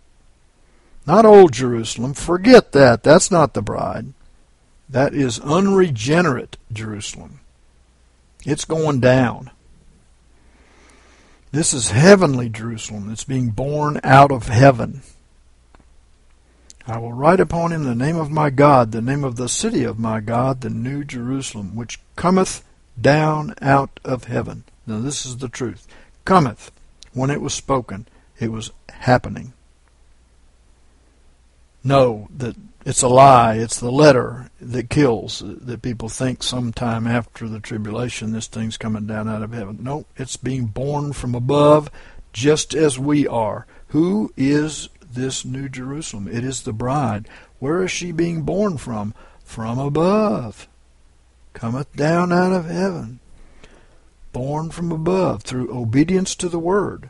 Speaker 1: Not old Jerusalem. Forget that. That's not the bride. That is unregenerate Jerusalem. It's going down. This is heavenly Jerusalem. It's being born out of heaven. I will write upon him the name of my God, the name of the city of my God, the New Jerusalem, which cometh down out of heaven. Now this is the truth. Cometh. When it was spoken, it was happening. No, that it's a lie. It's the letter that kills, that people think sometime after the tribulation this thing's coming down out of heaven. No, it's being born from above just as we are. Who is this New Jerusalem? It is the bride. Where is she being born from? From above. Cometh down out of heaven. Born from above through obedience to the word.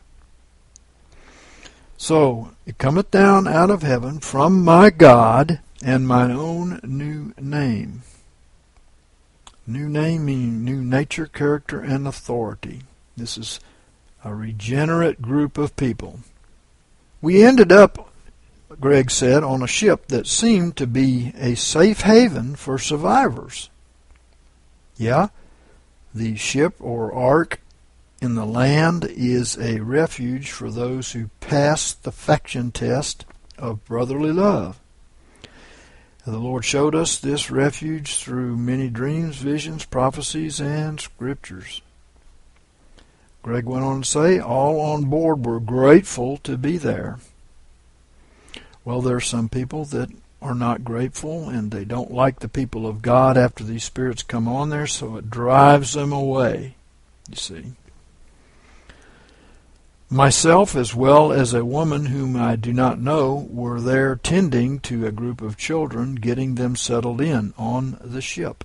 Speaker 1: So, it cometh down out of heaven from my God and mine own new name. New name meaning new nature, character, and authority. This is a regenerate group of people. We ended up, Greg said, on a ship that seemed to be a safe haven for survivors. Yeah, the ship or ark in the land is a refuge for those who pass the faction test of brotherly love. The Lord showed us this refuge through many dreams, visions, prophecies, and scriptures. Greg went on to say, all on board were grateful to be there. Well, there are some people that are not grateful, and they don't like the people of God after these spirits come on there, so it drives them away, you see. Myself, as well as a woman whom I do not know, were there tending to a group of children, getting them settled in on the ship.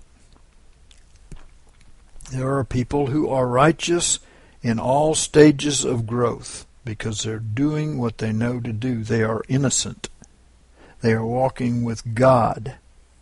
Speaker 1: There are people who are righteous in all stages of growth because they're doing what they know to do. They are innocent. They are walking with God.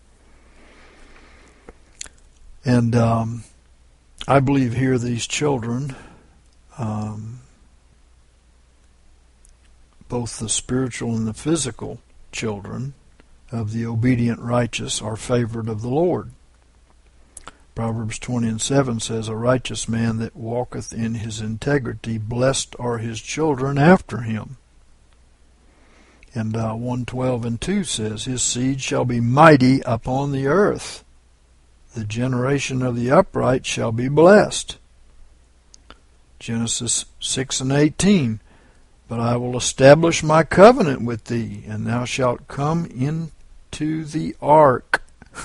Speaker 1: And um, I believe here these children um, both the spiritual and the physical children of the obedient righteous are favored of the Lord. Proverbs twenty and seven says, "A righteous man that walketh in his integrity, blessed are his children after him." And uh, one twelve and two says, "His seed shall be mighty upon the earth. The generation of the upright shall be blessed." Genesis six and eighteen, "But I will establish my covenant with thee, and thou shalt come into the ark."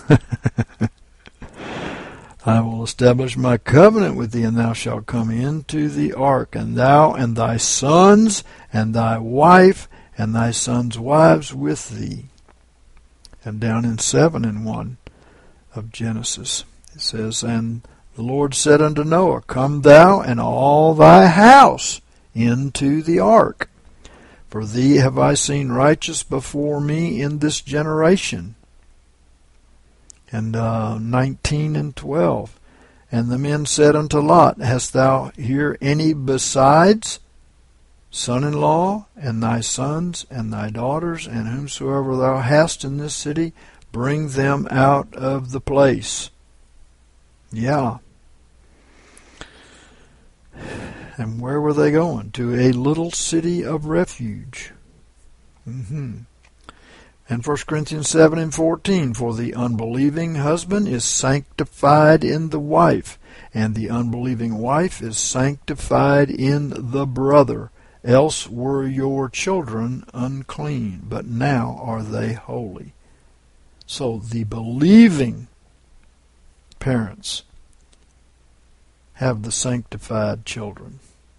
Speaker 1: "I will establish my covenant with thee, and thou shalt come into the ark, and thou and thy sons, and thy wife, and thy sons' wives with thee." And down in seven and one of Genesis, it says, "And the Lord said unto Noah, Come thou and all thy house into the ark, for thee have I seen righteous before me in this generation." And uh, nineteen and twelve, "And the men said unto Lot, Hast thou here any besides son-in-law, and thy sons, and thy daughters, and whomsoever thou hast in this city, bring them out of the place." Yeah. And where were they going? To a little city of refuge. Mm-hmm. And First Corinthians seven and fourteen, "For the unbelieving husband is sanctified in the wife, and the unbelieving wife is sanctified in the brother. Else were your children unclean, but now are they holy." So the believing parents have the sanctified children.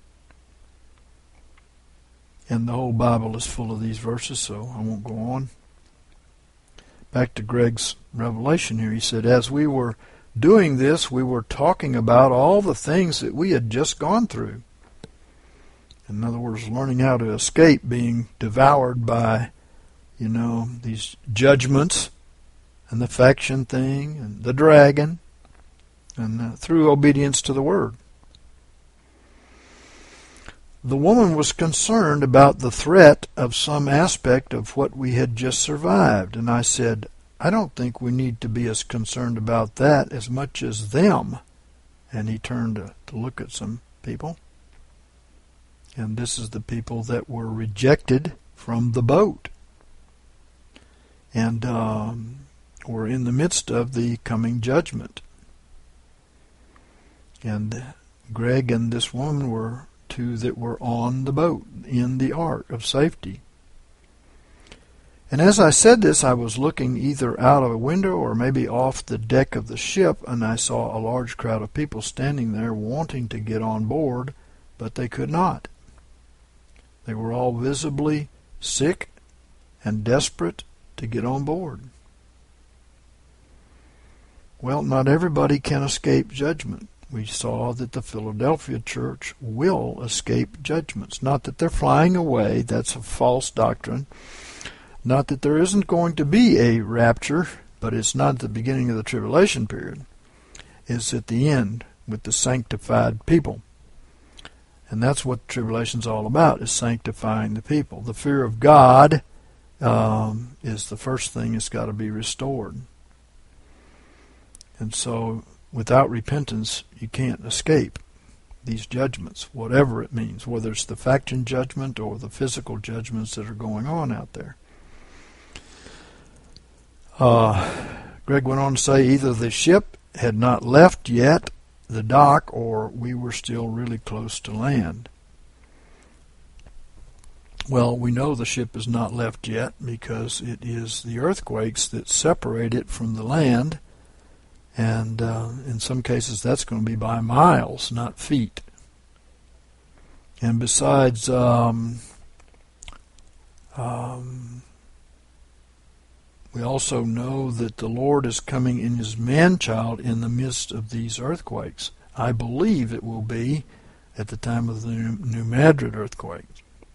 Speaker 1: And the whole Bible is full of these verses, so I won't go on. Back to Greg's revelation here. He said, as we were doing this, we were talking about all the things that we had just gone through. In other words, learning how to escape being devoured by, you know, these judgments and the faction thing and the dragon, and uh, through obedience to the Word. The woman was concerned about the threat of some aspect of what we had just survived, and I said, I don't think we need to be as concerned about that as much as them. And he turned to, to look at some people. And this is the people that were rejected from the boat and um, were in the midst of the coming judgment. And Greg and this woman were two that were on the boat in the ark of safety. And as I said this, I was looking either out of a window or maybe off the deck of the ship, and I saw a large crowd of people standing there wanting to get on board, but they could not. They were all visibly sick and desperate to get on board. Well, not everybody can escape judgment. We saw that the Philadelphia church will escape judgments. Not that they're flying away. That's a false doctrine. Not that there isn't going to be a rapture, but it's not at the beginning of the tribulation period. It's at the end with the sanctified people. And that's what tribulation's all about, is sanctifying the people. The fear of God um, is the first thing that's got to be restored. And so without repentance, you can't escape these judgments, whatever it means, whether it's the faction judgment or the physical judgments that are going on out there. Uh, Greg went on to say either the ship had not left yet the dock or we were still really close to land. Well, we know the ship is not left yet because it is the earthquakes that separate it from the land. And uh, in some cases, that's going to be by miles, not feet. And besides, um, um, we also know that the Lord is coming in his man-child in the midst of these earthquakes. I believe it will be at the time of the New Madrid earthquake.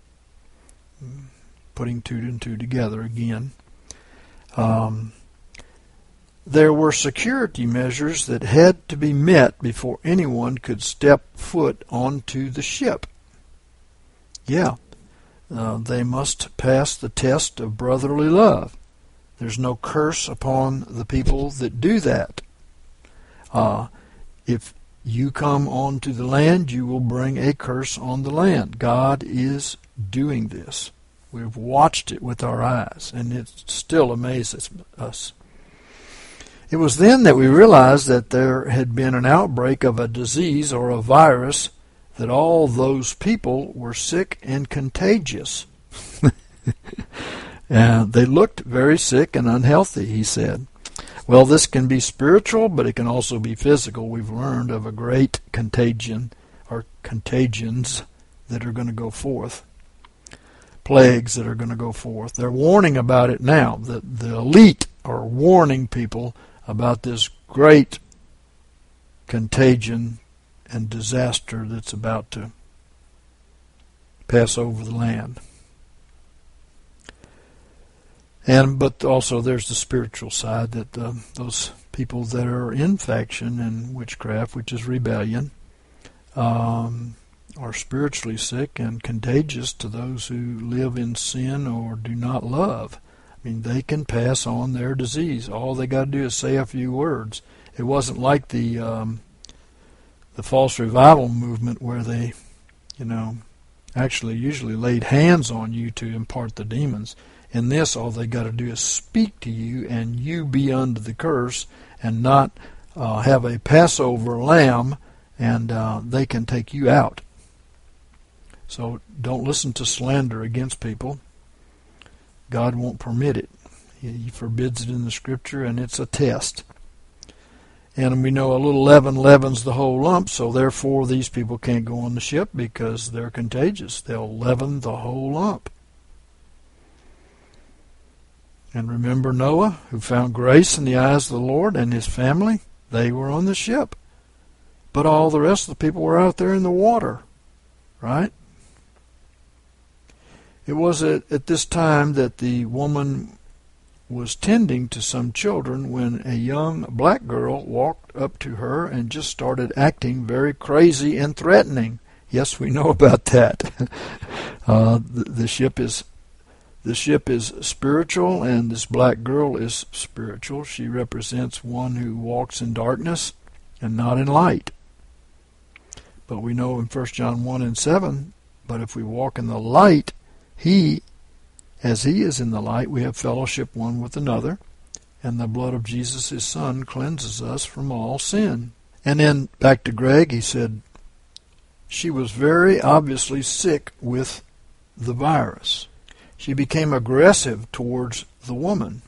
Speaker 1: Putting two and two together again. Um, There were security measures that had to be met before anyone could step foot onto the ship. Yeah, uh, they must pass the test of brotherly love. There's no curse upon the people that do that. Uh, if you come onto the land, you will bring a curse on the land. God is doing this. We've watched it with our eyes, and it still amazes us. It was then that we realized that there had been an outbreak of a disease or a virus, that all those people were sick and contagious. And they looked very sick and unhealthy, he said. Well, this can be spiritual, but it can also be physical. We've learned of a great contagion, or contagions, that are going to go forth. Plagues that are going to go forth. They're warning about it now. The, the elite are warning people about this great contagion and disaster that's about to pass over the land. And but also there's the spiritual side, that uh, those people that are in faction and witchcraft, which is rebellion, um, are spiritually sick and contagious to those who live in sin or do not love. I mean, they can pass on their disease. All they got to do is say a few words. It wasn't like the um, the false revival movement where they, you know, actually usually laid hands on you to impart the demons. In this, all they got to do is speak to you, and you be under the curse, and not uh, have a Passover lamb, and uh, they can take you out. So don't listen to slander against people. God won't permit it. He forbids it in the Scripture, and it's a test. And we know a little leaven leavens the whole lump, so therefore these people can't go on the ship because they're contagious. They'll leaven the whole lump. And remember Noah, who found grace in the eyes of the Lord, and his family? They were on the ship. But all the rest of the people were out there in the water, right? It was at, at this time that the woman was tending to some children when a young black girl walked up to her and just started acting very crazy and threatening. Yes, we know about that. uh, the, the ship is the ship is spiritual, and this black girl is spiritual. She represents one who walks in darkness and not in light. But we know in First John one and seven, but if we walk in the light, he, as he is in the light, we have fellowship one with another, and the blood of Jesus, his Son, cleanses us from all sin. And then back to Greg, he said, she was very obviously sick with the virus. She became aggressive towards the woman.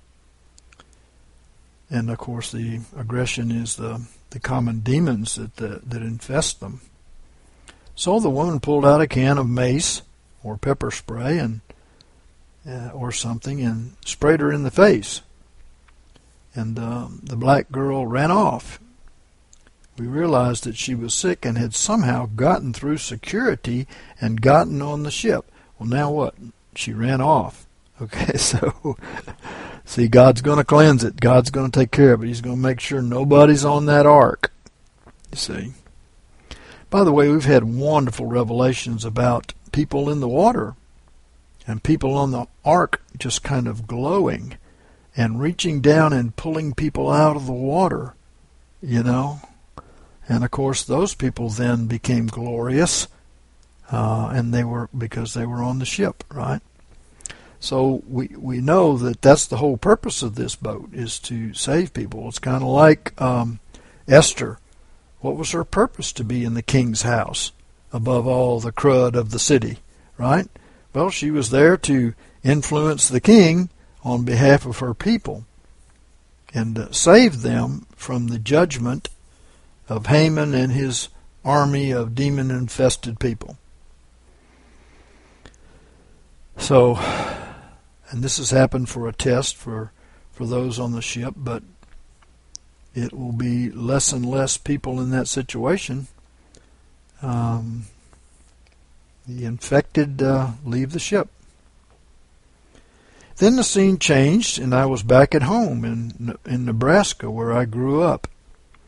Speaker 1: And of course the aggression is the, the common demons that, that, that infest them. So the woman pulled out a can of mace or pepper spray and uh, or something and sprayed her in the face. And uh, the black girl ran off. We realized that she was sick and had somehow gotten through security and gotten on the ship. Well, now what? She ran off. Okay, so see, God's going to cleanse it. God's going to take care of it. He's going to make sure nobody's on that ark. You see. By the way, we've had wonderful revelations about people in the water and people on the ark just kind of glowing and reaching down and pulling people out of the water, you know. And of course, those people then became glorious, uh, and they were because they were on the ship, right? So we we know that that's the whole purpose of this boat, is to save people. It's kind of like um, Esther. What was her purpose? To be in the king's house above all the crud of the city, right? Well, she was there to influence the king on behalf of her people and uh, save them from the judgment of Haman and his army of demon-infested people. So, and this has happened for a test for, for those on the ship, but it will be less and less people in that situation. Um, the infected uh, leave the ship. Then the scene changed, and I was back at home in in Nebraska, where I grew up.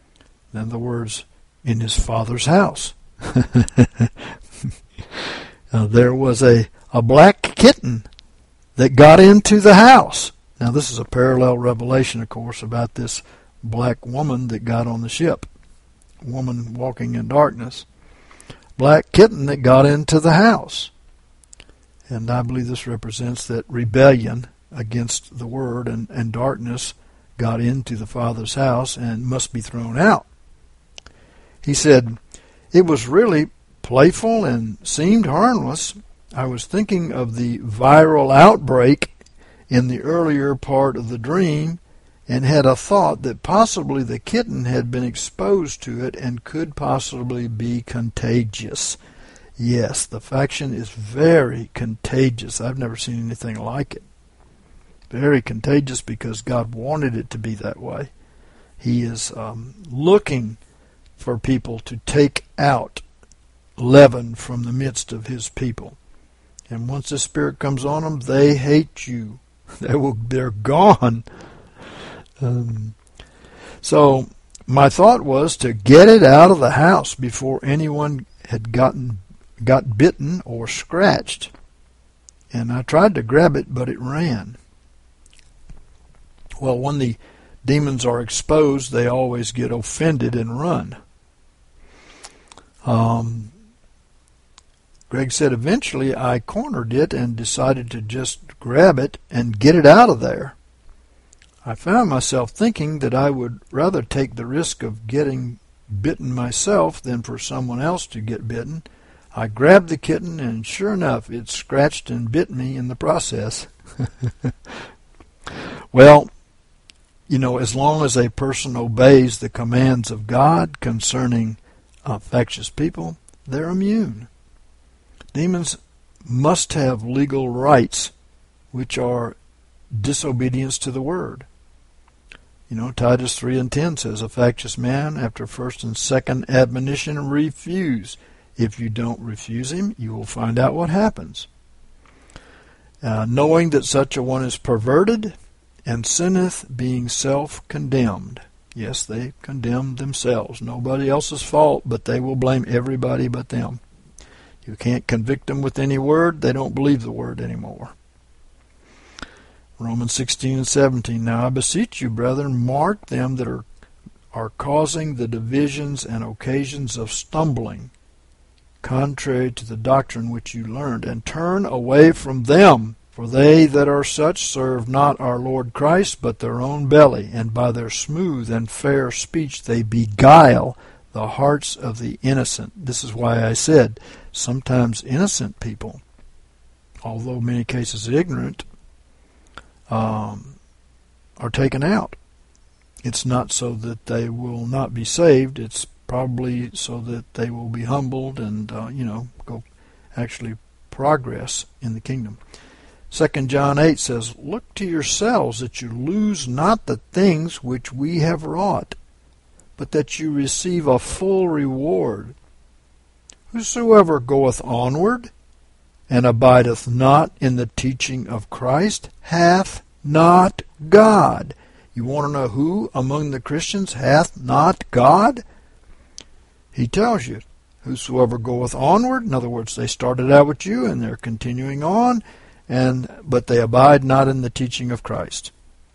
Speaker 1: Then the words, in his father's house. Uh, there was a, a black kitten that got into the house. Now, this is a parallel revelation, of course, about this black woman that got on the ship. Woman walking in darkness. Black kitten that got into the house. And I believe this represents that rebellion against the Word and, and darkness got into the Father's house and must be thrown out. He said, it was really playful and seemed harmless. I was thinking of the viral outbreak in the earlier part of the dream and had a thought that possibly the kitten had been exposed to it and could possibly be contagious. Yes, the faction is very contagious. I've never seen anything like it. Very contagious because God wanted it to be that way. He is um, looking for people to take out leaven from the midst of His people. And once the Spirit comes on them, they hate you. They will, they're gone. Um, so my thought was to get it out of the house before anyone had gotten got bitten or scratched. And I tried to grab it, but it ran. Well, when the demons are exposed, they always get offended and run. Um, Greg said, eventually I cornered it and decided to just grab it and get it out of there. I found myself thinking that I would rather take the risk of getting bitten myself than for someone else to get bitten. I grabbed the kitten, and sure enough, it scratched and bit me in the process. Well, you know, as long as a person obeys the commands of God concerning uh, factious people, they're immune. Demons must have legal rights, which are disobedience to the Word. You know, Titus three and ten says, a factious man, after first and second admonition, refuse. If you don't refuse him, you will find out what happens. Uh, knowing that such a one is perverted, and sinneth, being self-condemned. Yes, they condemn themselves. Nobody else's fault, but they will blame everybody but them. You can't convict them with any word. They don't believe the word anymore. Romans sixteen and seventeen. Now I beseech you, brethren, mark them that are, are causing the divisions and occasions of stumbling, contrary to the doctrine which you learned, and turn away from them. For they that are such serve not our Lord Christ, but their own belly, and by their smooth and fair speech they beguile the hearts of the innocent. This is why I said sometimes innocent people, although in many cases ignorant, um, are taken out. It's not so that they will not be saved. It's probably so that they will be humbled and, uh, you know, go actually progress in the kingdom. Second John eight says, look to yourselves that you lose not the things which we have wrought, but that you receive a full reward. Whosoever goeth onward and abideth not in the teaching of Christ hath not God. You want to know who among the Christians hath not God? He tells you, whosoever goeth onward, in other words, they started out with you and they're continuing on, and but they abide not in the teaching of Christ.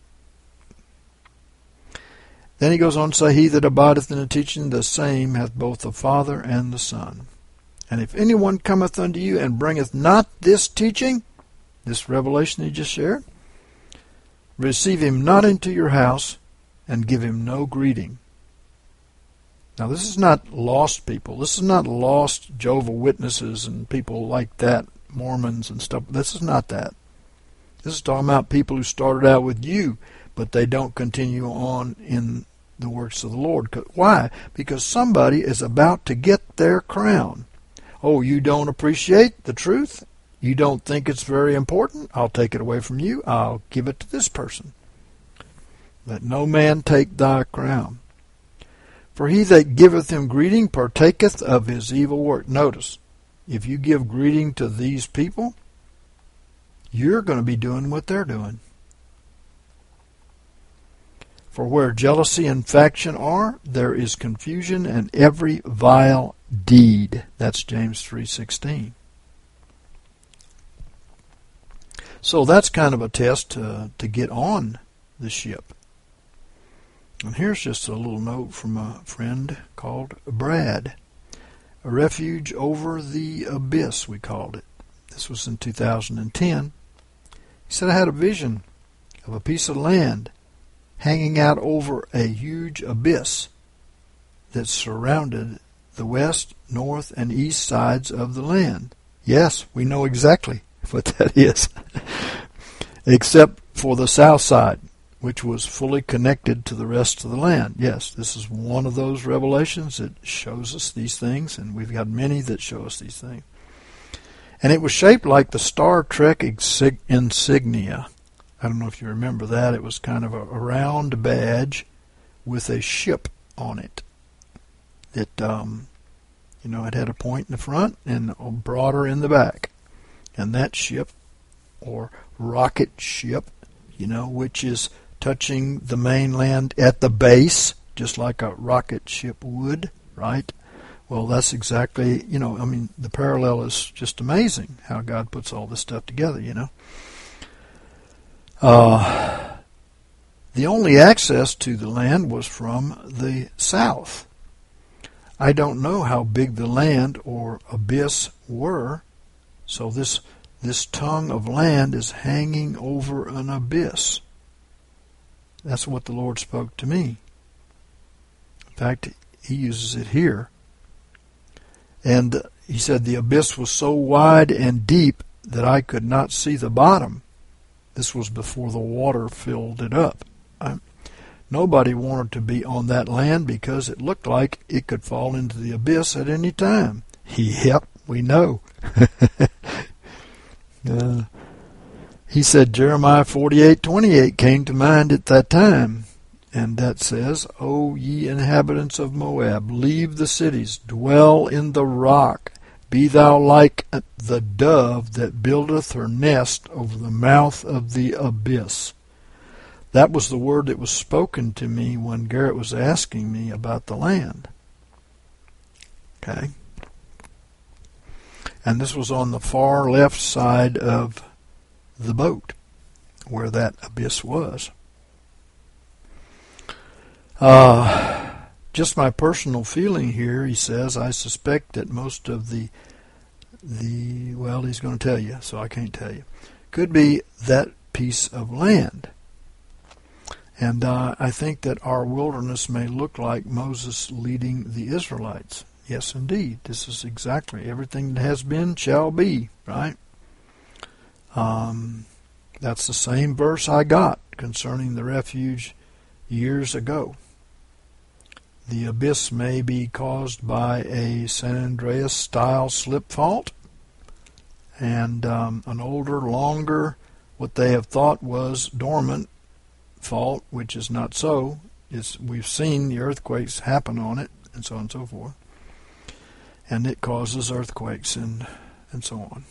Speaker 1: Then he goes on to say, he that abideth in the teaching, the same hath both the Father and the Son. And if anyone cometh unto you and bringeth not this teaching, this revelation he just shared, receive him not into your house, and give him no greeting. Now this is not lost people. This is not lost Jehovah's Witnesses and people like that, Mormons and stuff. This is not that. This is talking about people who started out with you, but they don't continue on in the works of the Lord. Why? Because somebody is about to get their crown. Oh, you don't appreciate the truth? You don't think it's very important? I'll take it away from you. I'll give it to this person. Let no man take thy crown. For he that giveth him greeting partaketh of his evil work. Notice, if you give greeting to these people, you're going to be doing what they're doing. For where jealousy and faction are, there is confusion and every vile deed. That's James three sixteen. So that's kind of a test to, to get on the ship. And here's just a little note from a friend called Brad. A refuge over the abyss, we called it. This was in two thousand ten. He said, I had a vision of a piece of land hanging out over a huge abyss that surrounded the west, north, and east sides of the land. Yes, we know exactly what that is, except for the south side, which was fully connected to the rest of the land. Yes, this is one of those revelations that shows us these things, and we've got many that show us these things. And it was shaped like the Star Trek insignia. I don't know if you remember that. It was kind of a, a round badge with a ship on it. It, um, you know, it had a point in the front and broader in the back. And that ship, or rocket ship, you know, which is touching the mainland at the base, just like a rocket ship would, right? Well, that's exactly, you know, I mean, the parallel is just amazing how God puts all this stuff together, you know. Uh, the only access to the land was from the south. I don't know how big the land or abyss were, so this this tongue of land is hanging over an abyss. That's what the Lord spoke to me. In fact, he uses it here. And he said the abyss was so wide and deep that I could not see the bottom. This was before the water filled it up. I, nobody wanted to be on that land because it looked like it could fall into the abyss at any time. Yep, we know. uh, he said Jeremiah forty-eight twenty-eight came to mind at that time. And that says, O ye inhabitants of Moab, leave the cities, dwell in the rock. Be thou like the dove that buildeth her nest over the mouth of the abyss. That was the word that was spoken to me when Garrett was asking me about the land. Okay? And this was on the far left side of the boat, where that abyss was. Uh, just my personal feeling here, he says, I suspect that most of the, the well, he's going to tell you, so I can't tell you, could be that piece of land. And uh, I think that our wilderness may look like Moses leading the Israelites. Yes, indeed. This is exactly everything that has been shall be, right? Um, that's the same verse I got concerning the refuge years ago. The abyss may be caused by a San Andreas-style slip fault, and um, an older, longer, what they have thought was dormant fault, which is not so. It's, we've seen the earthquakes happen on it, and so on and so forth. And it causes earthquakes and, and so on.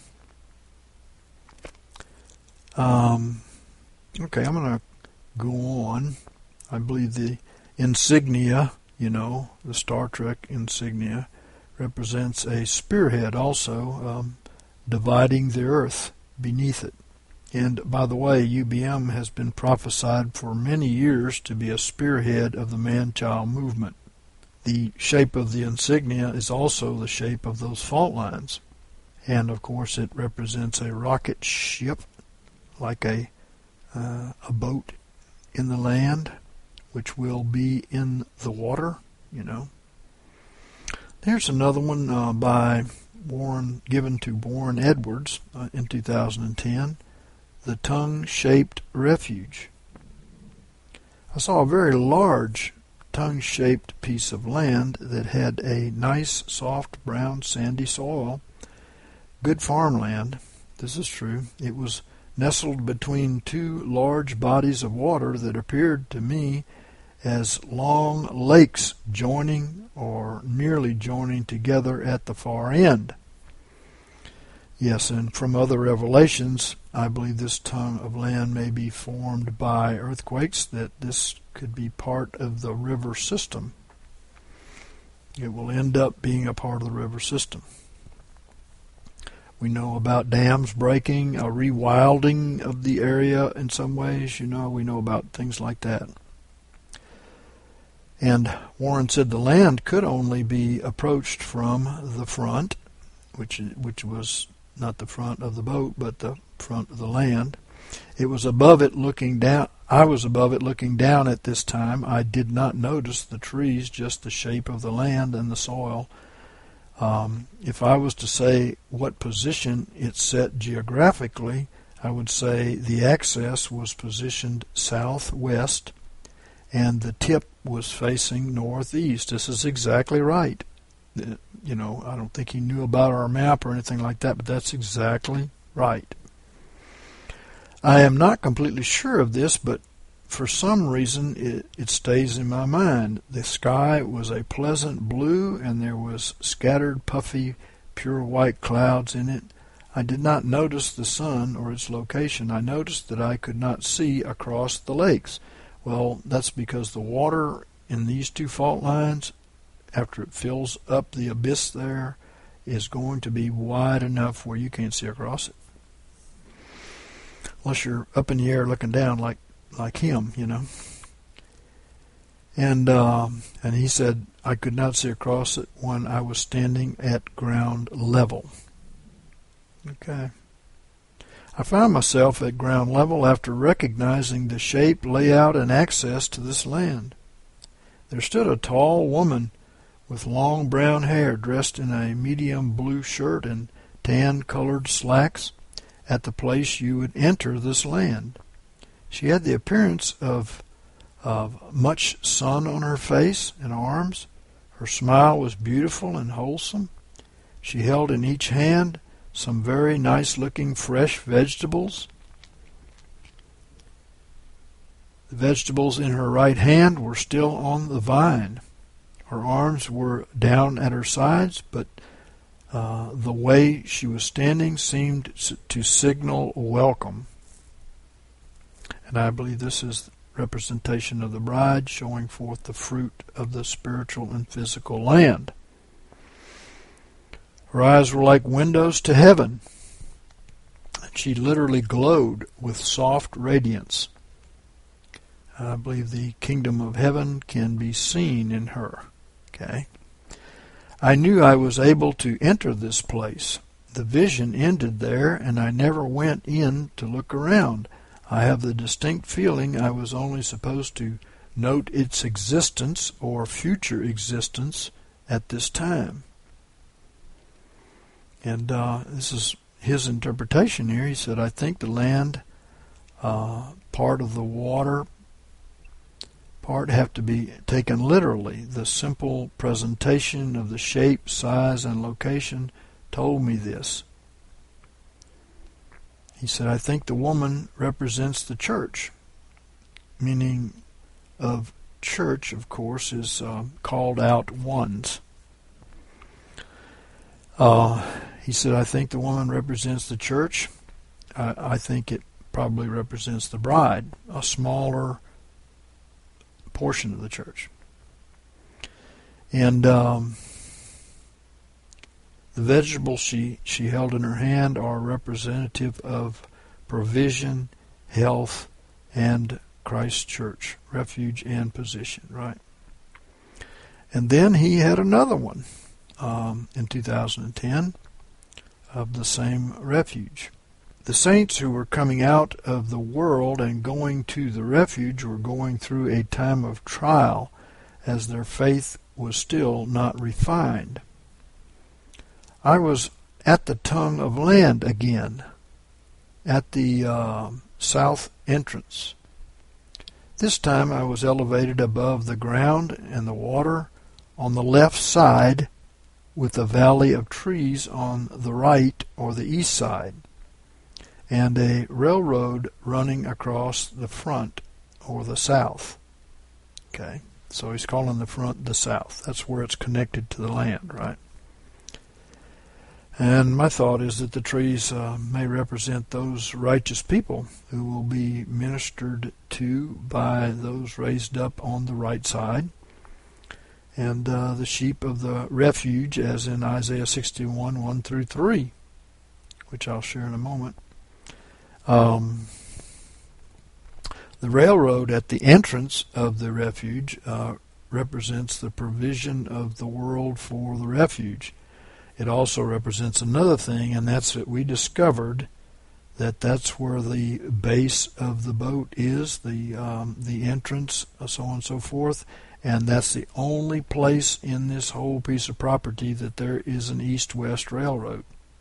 Speaker 1: Um, okay, I'm going to go on. I believe the insignia, you know, the Star Trek insignia, represents a spearhead also, um, dividing the earth beneath it. And by the way, U B M has been prophesied for many years to be a spearhead of the man-child movement. The shape of the insignia is also the shape of those fault lines. And of course it represents a rocket ship, like a, uh, a boat in the land, which will be in the water, you know. There's another one uh, by Warren, given to Warren Edwards uh, in two thousand ten, The Tongue-Shaped Refuge. I saw a very large tongue-shaped piece of land that had a nice, soft, brown, sandy soil. Good farmland. This is true. It was nestled between two large bodies of water that appeared to me as long lakes joining or nearly joining together at the far end. Yes, and from other revelations, I believe this tongue of land may be formed by earthquakes, that this could be part of the river system. It will end up being a part of the river system. We know about dams breaking, a rewilding of the area in some ways. You know, we know about things like that. And Warren said the land could only be approached from the front, which which was not the front of the boat, but the front of the land. It was above it looking down. I was above it looking down at this time. I did not notice the trees, just the shape of the land and the soil. Um, if I was to say what position it set geographically, I would say the axis was positioned southwest and the tip was facing northeast. This is exactly right. You know, I don't think he knew about our map or anything like that, but that's exactly right. I am not completely sure of this, but for some reason it, it stays in my mind. The sky was a pleasant blue and there was scattered puffy pure white clouds in it. I did not notice the sun or its location. I noticed that I could not see across the lakes. Well, that's because the water in these two fault lines, after it fills up the abyss there, is going to be wide enough where you can't see across it. Unless you're up in the air looking down like like him, you know. And um, and he said I could not see across it when I was standing at ground level. Okay. I found myself at ground level after recognizing the shape, layout, and access to this land. There stood a tall woman with long brown hair, dressed in a medium blue shirt and tan-colored slacks, at the place you would enter this land. She had the appearance of, of much sun on her face and arms. Her smile was beautiful and wholesome. She held in each hand some very nice-looking fresh vegetables. The vegetables in her right hand were still on the vine. Her arms were down at her sides, but Uh, the way she was standing seemed to signal welcome. And I believe this is representation of the bride showing forth the fruit of the spiritual and physical land. Her eyes were like windows to heaven. She literally glowed with soft radiance. I believe the kingdom of heaven can be seen in her. Okay. I knew I was able to enter this place. The vision ended there, and I never went in to look around. I have the distinct feeling I was only supposed to note its existence or future existence at this time. And uh, this is his interpretation here. He said, I think the land, uh, part of the water, part have to be taken literally. The simple presentation of the shape, size, and location told me this. He said, I think the woman represents the church. Meaning of church, of course, is uh, called out ones. Uh, he said, I think the woman represents the church. I, I think it probably represents the bride, a smaller portion of the church. And um, the vegetables she, she held in her hand are representative of provision, health, and Christ's church, refuge and position, right? And then he had another one um, in two thousand ten of the same refuge. The saints who were coming out of the world and going to the refuge were going through a time of trial, as their faith was still not refined. I was at the tongue of land again, at the uh, south entrance. This time I was elevated above the ground and the water on the left side, with a valley of trees on the right or the east side, and a railroad running across the front or the south. Okay, so he's calling the front the south. That's where it's connected to the land, right? And my thought is that the trees uh, may represent those righteous people who will be ministered to by those raised up on the right side, and uh, the sheep of the refuge, as in Isaiah sixty-one, one through three. which I'll share in a moment. Um, the railroad at the entrance of the refuge uh, represents the provision of the world for the refuge. It also represents another thing, and that's that we discovered that that's where the base of the boat is, the um, the entrance, so on and so forth, and that's the only place in this whole piece of property that there is an east-west railroad.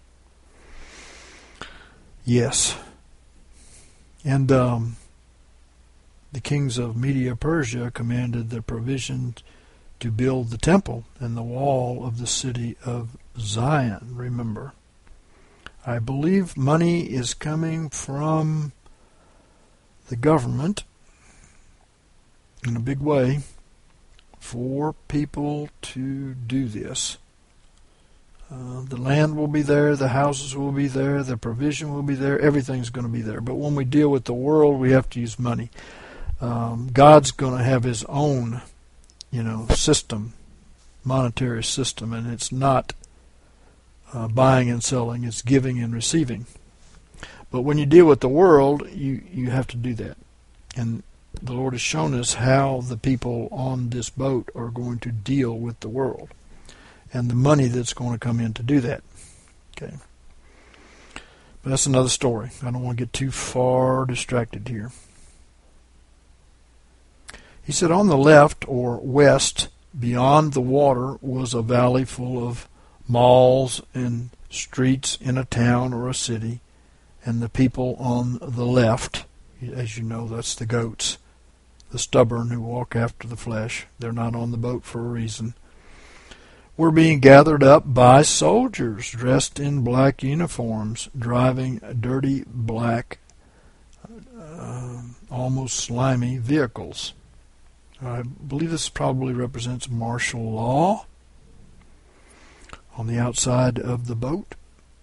Speaker 1: Yes. And um, the kings of Media Persia commanded the provision to build the temple and the wall of the city of Zion, remember. I believe money is coming from the government in a big way for people to do this. Uh, the land will be there, the houses will be there, the provision will be there, everything's going to be there. But when we deal with the world, we have to use money. Um, God's going to have his own, you know, system, monetary system, and it's not Uh, buying and selling, it's giving and receiving. But when you deal with the world, you, you have to do that. And the Lord has shown us how the people on this boat are going to deal with the world and the money that's going to come in to do that. Okay. But that's another story. I don't want to get too far distracted here. He said on the left or west, beyond the water, was a valley full of malls and streets in a town or a city, and the people on the left, as you know, that's the goats, the stubborn who walk after the flesh, they're not on the boat for a reason, were being gathered up by soldiers dressed in black uniforms, driving dirty black, uh, almost slimy vehicles. I believe this probably represents martial law on the outside of the boat.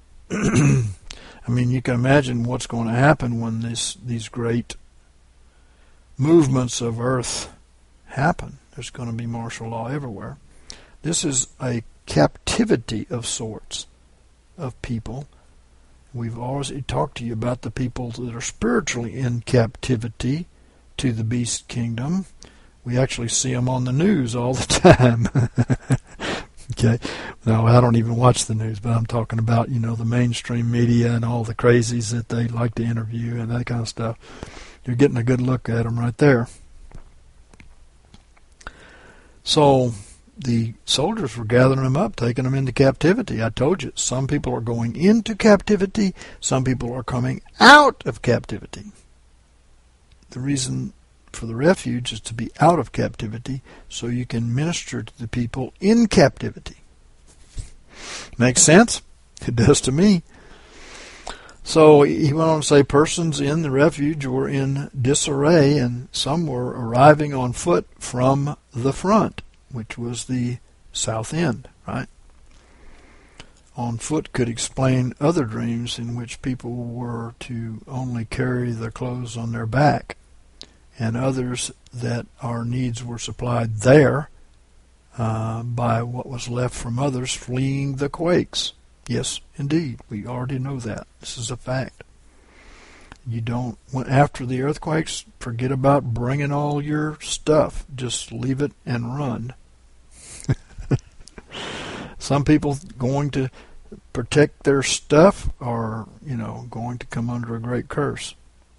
Speaker 1: I mean, you can imagine what's going to happen when this these great movements of earth happen. There's going to be martial law everywhere. This is a captivity of sorts of people. We've already talked to you about the people that are spiritually in captivity to the beast kingdom. We actually see them on the news all the time. Okay. No, I don't even watch the news, but I'm talking about, you know, the mainstream media and all the crazies that they like to interview and that kind of stuff. You're getting a good look at them right there. So the soldiers were gathering them up, taking them into captivity. I told you, some people are going into captivity, some people are coming out of captivity. The reason for the refuge is to be out of captivity so you can minister to the people in captivity. Makes sense? It does to me. So he went on to say persons in the refuge were in disarray, and some were arriving on foot from the front, which was the south end, right? On foot could explain other dreams in which people were to only carry their clothes on their back, and others that our needs were supplied there uh, by what was left from others fleeing the quakes. Yes, indeed, we already know that. This is a fact. You don't, when, after the earthquakes, forget about bringing all your stuff. Just leave it and run. Some people going to protect their stuff are, you know, going to come under a great curse.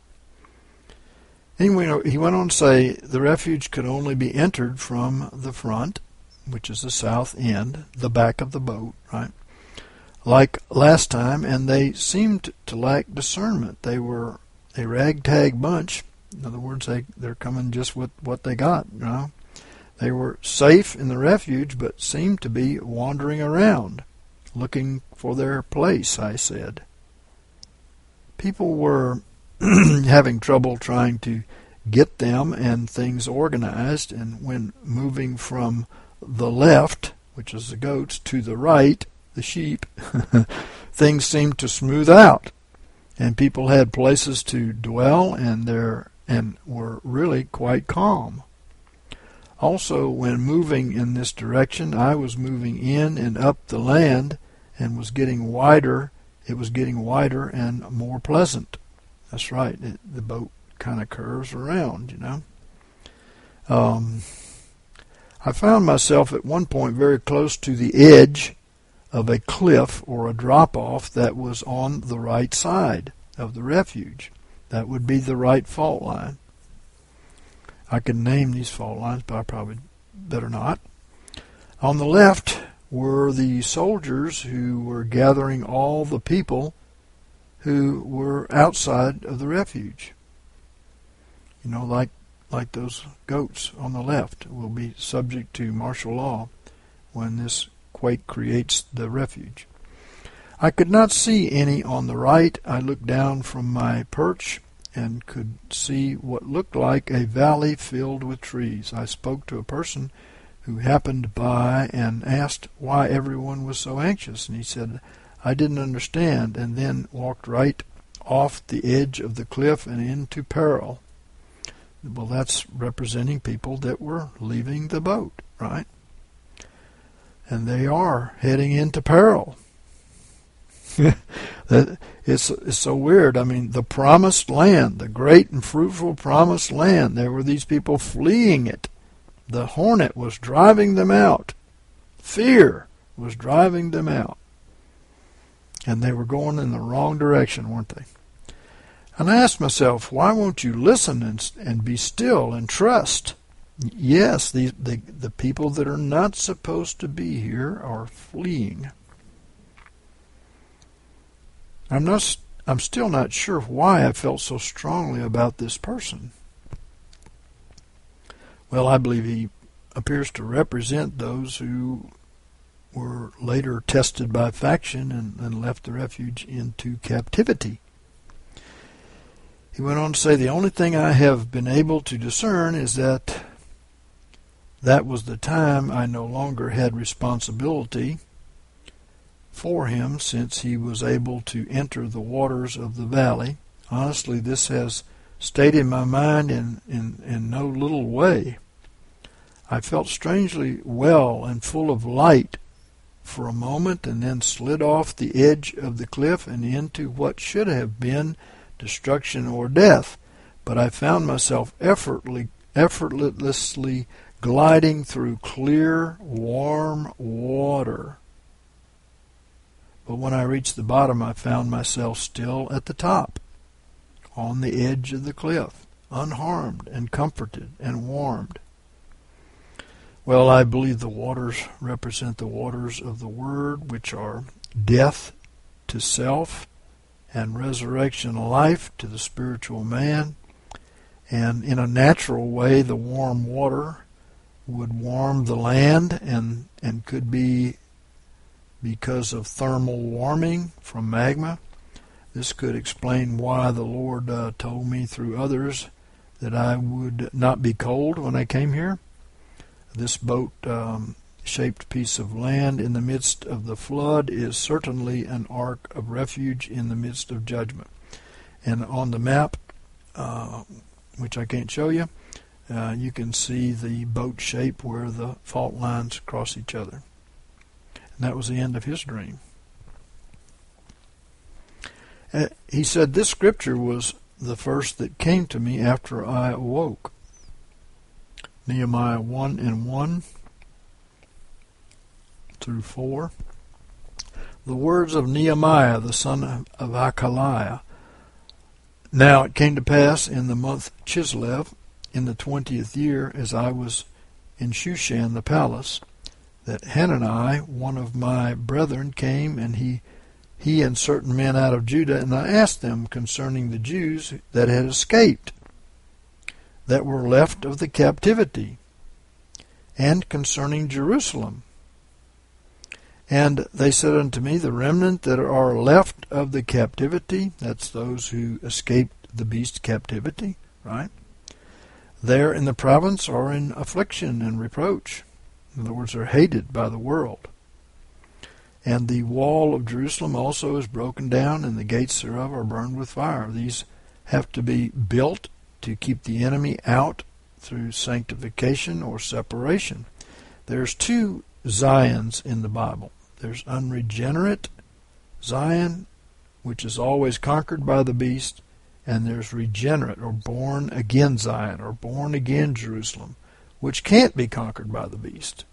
Speaker 1: Anyway, he went on to say the refuge could only be entered from the front, which is the south end, the back of the boat, right? Like last time, and they seemed to lack discernment. They were a ragtag bunch. In other words, they, they're coming just with what they got, you know. They were safe in the refuge, but seemed to be wandering around, looking for their place, I said. People were having trouble trying to get them and things organized, and when moving from the left, which is the goats, to the right, the sheep, things seemed to smooth out, and people had places to dwell, and there and were really quite calm. Also, when moving in this direction, I was moving in and up the land and was getting wider it was getting wider and more pleasant. That's right. It, the boat kind of curves around, you know. Um, I found myself at one point very close to the edge of a cliff or a drop-off that was on the right side of the refuge. That would be the right fault line. I could name these fault lines, but I probably better not. On the left were the soldiers who were gathering all the people who were outside of the refuge. You know, like like those goats on the left will be subject to martial law when this quake creates the refuge. I could not see any on the right. I looked down from my perch and could see what looked like a valley filled with trees. I spoke to a person who happened by and asked why everyone was so anxious, and he said, I didn't understand, and then walked right off the edge of the cliff and into peril. Well, that's representing people that were leaving the boat, right? And they are heading into peril. that it's, it's so weird. I mean, the promised land, the great and fruitful promised land, there were these people fleeing it. The hornet was driving them out. Fear was driving them out. And they were going in the wrong direction, weren't they? And I asked myself, why won't you listen and, and be still and trust? Yes, the, the, the people that are not supposed to be here are fleeing. I'm not. I'm still not sure why I felt so strongly about this person. Well, I believe he appears to represent those who were later tested by faction and, and left the refuge into captivity. He went on to say, the only thing I have been able to discern is that that was the time I no longer had responsibility for him, since he was able to enter the waters of the valley. Honestly, this has stayed in my mind in, in, in no little way. I felt strangely well and full of light for a moment, and then slid off the edge of the cliff and into what should have been destruction or death. But I found myself effortlessly, effortlessly gliding through clear, warm water. But when I reached the bottom, I found myself still at the top, on the edge of the cliff, unharmed and comforted and warmed. Well, I believe the waters represent the waters of the Word, which are death to self and resurrection life to the spiritual man. And in a natural way, the warm water would warm the land and, and could be because of thermal warming from magma. This could explain why the Lord uh, told me through others that I would not be cold when I came here. This boat-shaped um, piece of land in the midst of the flood is certainly an ark of refuge in the midst of judgment. And on the map, uh, which I can't show you, uh, you can see the boat shape where the fault lines cross each other. And that was the end of his dream. Uh, he said, this scripture was the first that came to me after I awoke. Nehemiah one and one through four. The words of Nehemiah, the son of Hakaliah. Now it came to pass in the month Chislev, in the twentieth year, as I was in Shushan the palace, that Hanani, one of my brethren, came, and he he and certain men out of Judah, and I asked them concerning the Jews that had escaped, that were left of the captivity, and concerning Jerusalem. And they said unto me, the remnant that are left of the captivity, that's those who escaped the beast captivity, right? There in the province are in affliction and reproach. In other words, they're hated by the world. And the wall of Jerusalem also is broken down, and the gates thereof are burned with fire. These have to be built to keep the enemy out through sanctification or separation. There's two Zions in the Bible. There's unregenerate Zion which is always conquered by the beast, and there's regenerate or born again Zion or born again Jerusalem, which can't be conquered by the beast.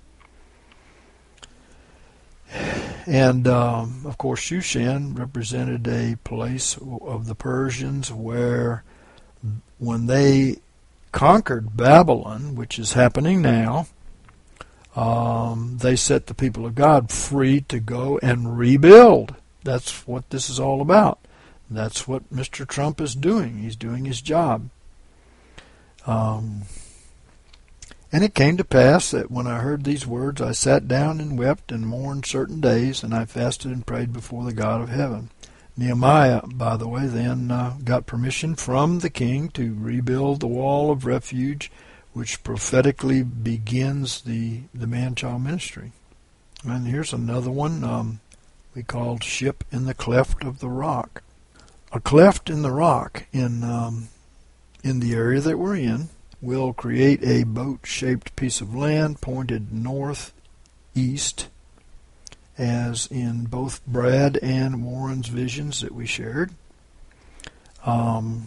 Speaker 1: And, um, of course, Shushan represented a place of the Persians where when they conquered Babylon, which is happening now, um, they set the people of God free to go and rebuild. That's what this is all about. That's what Mister Trump is doing. He's doing his job. Um, and it came to pass that when I heard these words, I sat down and wept and mourned certain days, and I fasted and prayed before the God of heaven. Nehemiah, by the way, then uh, got permission from the king to rebuild the wall of refuge, which prophetically begins the, the man-child ministry. And here's another one um, we called Ship in the Cleft of the Rock. A cleft in the rock in um, in the area that we're in will create a boat-shaped piece of land pointed northeast, as in both Brad and Warren's visions that we shared. Um,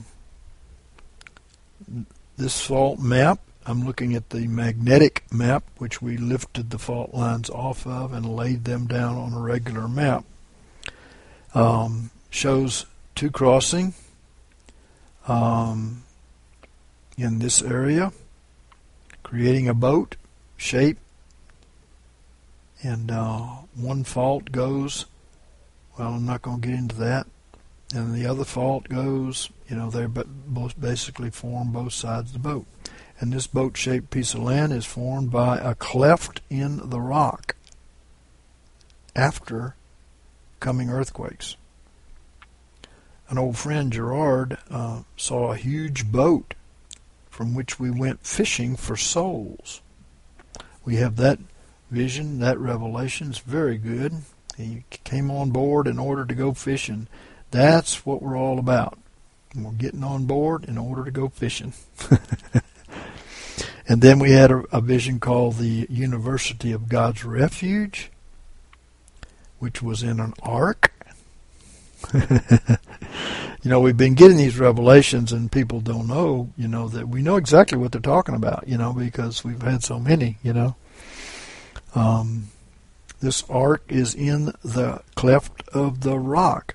Speaker 1: this fault map, I'm looking at the magnetic map, which we lifted the fault lines off of and laid them down on a regular map, um, shows two crossing um, in this area, creating a boat shape, and uh, one fault goes, well, I'm not going to get into that, and the other fault goes, you know, they both basically form both sides of the boat. And this boat-shaped piece of land is formed by a cleft in the rock after coming earthquakes. An old friend, Gerard, uh, saw a huge boat from which we went fishing for souls. We have that vision, that revelation. It's very good. He came on board in order to go fishing. That's what we're all about. We're getting on board in order to go fishing. And then we had a, a vision called the University of God's Refuge, which was in an ark. You know, we've been getting these revelations, and people don't know, you know, that we know exactly what they're talking about, you know, because we've had so many, you know. Um, this ark is in the cleft of the rock.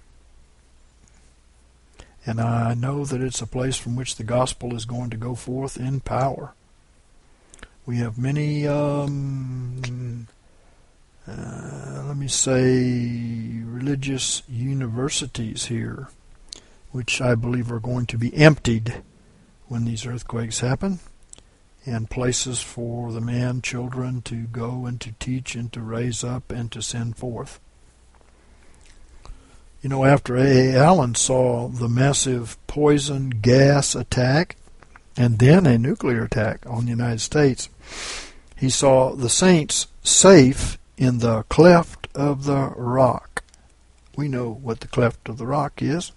Speaker 1: And I know that it's a place from which the gospel is going to go forth in power. We have many, um, uh, let me say, religious universities here, which I believe are going to be emptied when these earthquakes happen, and places for the man, children to go and to teach and to raise up and to send forth. You know, after A A. Allen saw the massive poison gas attack and then a nuclear attack on the United States, he saw the saints safe in the cleft of the rock. We know what the cleft of the rock is.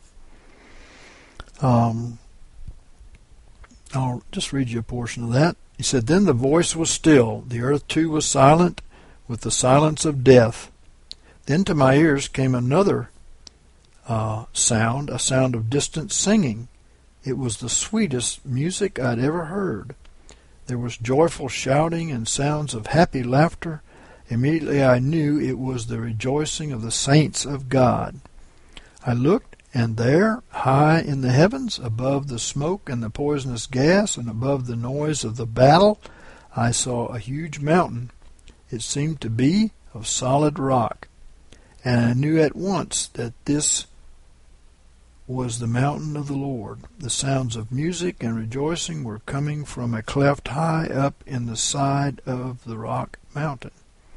Speaker 1: Um, I'll just read you a portion of that. He said, "Then the voice was still. The earth too was silent with the silence of death. Then to my ears came another uh, sound, a sound of distant singing. It was the sweetest music I'd ever heard. There was joyful shouting and sounds of happy laughter. Immediately I knew it was the rejoicing of the saints of God. I looked, and there, high in the heavens, above the smoke and the poisonous gas, and above the noise of the battle, I saw a huge mountain. It seemed to be of solid rock, and I knew at once that this was the mountain of the Lord. The sounds of music and rejoicing were coming from a cleft high up in the side of the rock mountain."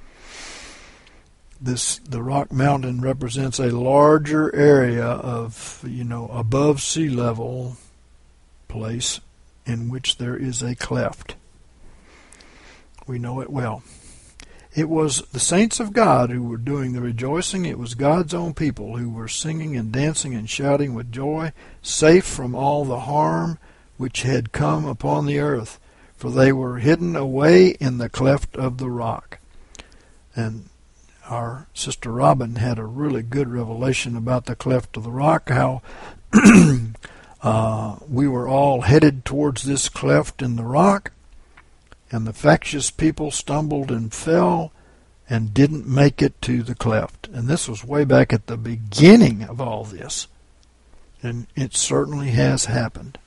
Speaker 1: This the rock mountain represents a larger area of, you know, above sea level place in which there is a cleft. We know it well. It was the saints of God who were doing the rejoicing. It was God's own people who were singing and dancing and shouting with joy, safe from all the harm which had come upon the earth, for they were hidden away in the cleft of the rock. And our sister Robin had a really good revelation about the cleft of the rock, how uh, we were all headed towards this cleft in the rock, and the factious people stumbled and fell and didn't make it to the cleft. And this was way back at the beginning of all this. And it certainly has happened.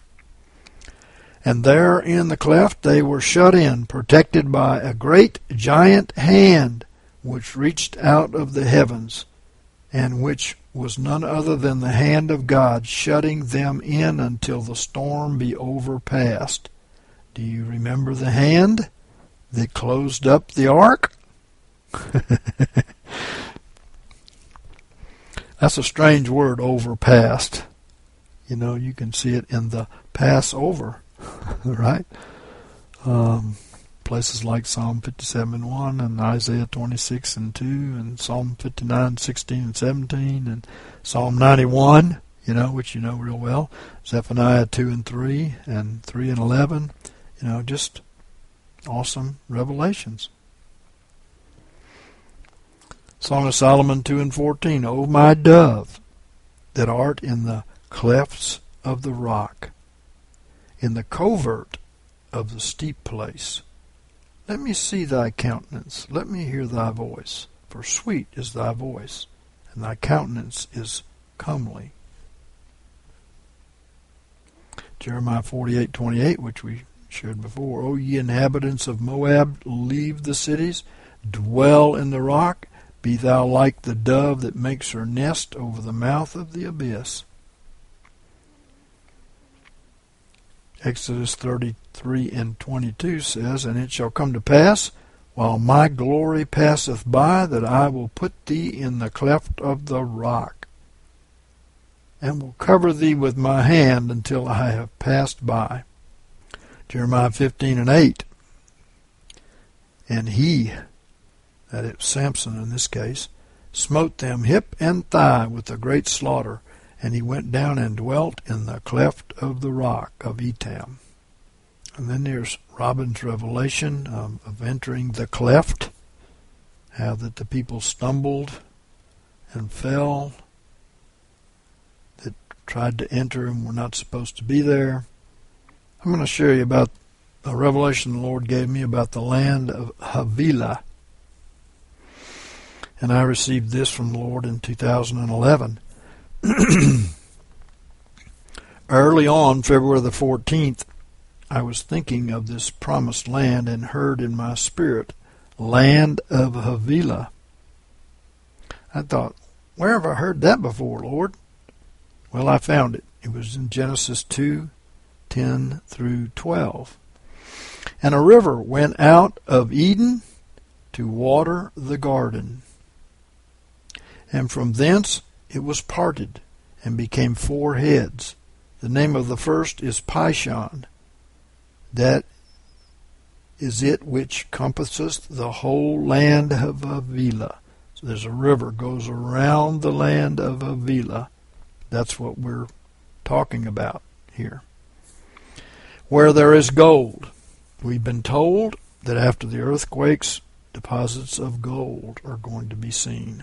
Speaker 1: And there in the cleft they were shut in, protected by a great giant hand which reached out of the heavens, and which was none other than the hand of God, shutting them in until the storm be overpast. Do you remember the hand that closed up the ark? That's a strange word, overpast. You know, you can see it in the Passover, right? Um, places like Psalm fifty-seven one and Isaiah twenty-six and two and Psalm fifty-nine sixteen and seventeen and Psalm ninety-one, you know, which you know real well, Zephaniah two and three and three and eleven, you know, just awesome revelations. Song of Solomon two and fourteen, O my dove, that art in the clefts of the rock, in the covert of the steep place. Let me see thy countenance, let me hear thy voice, for sweet is thy voice, and thy countenance is comely. Jeremiah forty-eight twenty-eight, which we shared before, O ye inhabitants of Moab, leave the cities, dwell in the rock, be thou like the dove that makes her nest over the mouth of the abyss. Exodus thirty-three and twenty-two says, And it shall come to pass, while my glory passeth by, that I will put thee in the cleft of the rock, and will cover thee with my hand until I have passed by. Jeremiah fifteen and eight, And he, that is Samson in this case, smote them hip and thigh with a great slaughter, and he went down and dwelt in the cleft of the rock of Etam. And then there's Robin's revelation um, of entering the cleft, how that the people stumbled and fell, that tried to enter and were not supposed to be there. I'm going to share you about a revelation the Lord gave me about the land of Havilah. And I received this from the Lord in two thousand eleven. Early on, February the fourteenth, I was thinking of this promised land and heard in my spirit, land of Havilah. I thought, where have I heard that before, Lord? Well, I found it. It was in Genesis two, ten through twelve. And a river went out of Eden to water the garden. And from thence it was parted, and became four heads. The name of the first is Pishon. That is it which compasseth the whole land of Havilah. So there's a river goes around the land of Havilah. That's what we're talking about here. Where there is gold. We've been told that after the earthquakes, deposits of gold are going to be seen.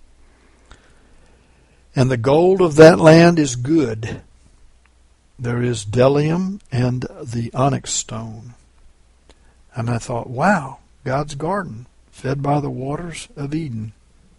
Speaker 1: And the gold of that land is good. There is bdellium and the onyx stone. And I thought, wow, God's garden, fed by the waters of Eden.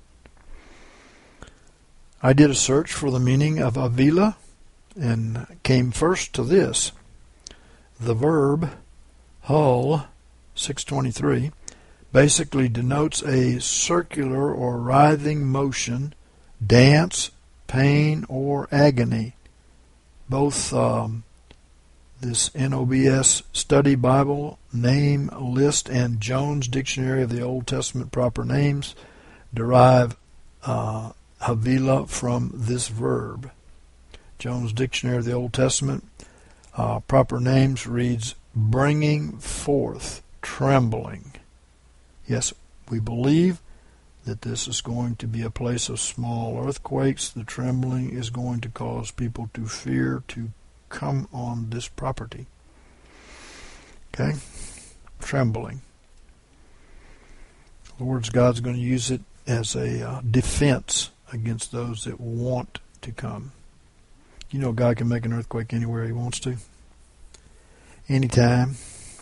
Speaker 1: I did a search for the meaning of Havilah and came first to this. The verb, hul, six twenty-three, basically denotes a circular or writhing motion, dance, pain, or agony. Both um, this N O B S Study Bible Name List and Jones Dictionary of the Old Testament Proper Names derive uh, Havilah from this verb. Jones Dictionary of the Old Testament uh, Proper Names reads, bringing forth, trembling. Yes, we believe that this is going to be a place of small earthquakes. The trembling is going to cause people to fear to come on this property. Okay? Trembling. In other words, God's going to use it as a uh, defense against those that want to come. You know God can make an earthquake anywhere he wants to. Anytime.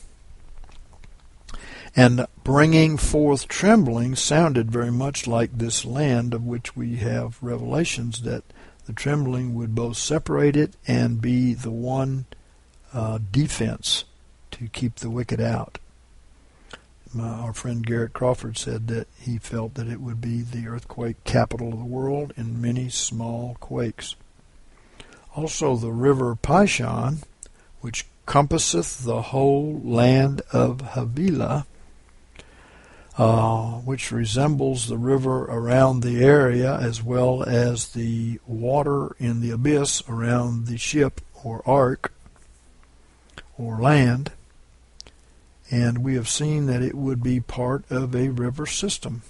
Speaker 1: And bringing forth trembling sounded very much like this land of which we have revelations, that the trembling would both separate it and be the one uh, defense to keep the wicked out. My, our friend Garrett Crawford said that he felt that it would be the earthquake capital of the world in many small quakes. Also the river Pishon, which compasseth the whole land of Havilah, uh, which resembles the river around the area as well as the water in the abyss around the ship or ark or land. And we have seen that it would be part of a river system.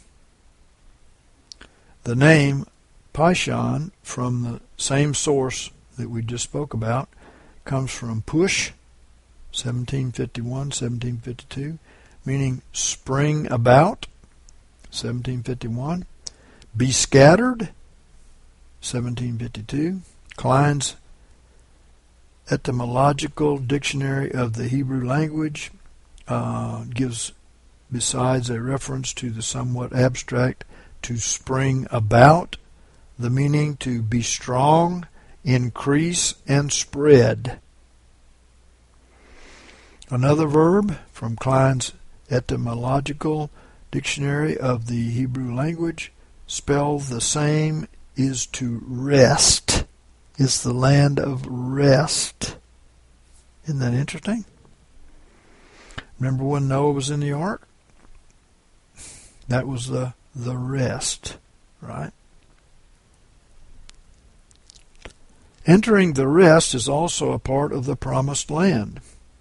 Speaker 1: The name Pishon, from the same source that we just spoke about, comes from Push, seventeen fifty-one, seventeen fifty-two, meaning spring about, seventeen fifty-one, be scattered, seventeen fifty-two, Klein's Etymological Dictionary of the Hebrew Language uh, gives, besides a reference to the somewhat abstract to spring about, the meaning to be strong, increase, and spread. Another verb from Klein's Etymological Dictionary of the Hebrew Language, spelled the same, is to rest. Is the land of rest. Isn't that interesting? Remember when Noah was in the ark? That was the the rest, right? Entering the rest is also a part of the promised land.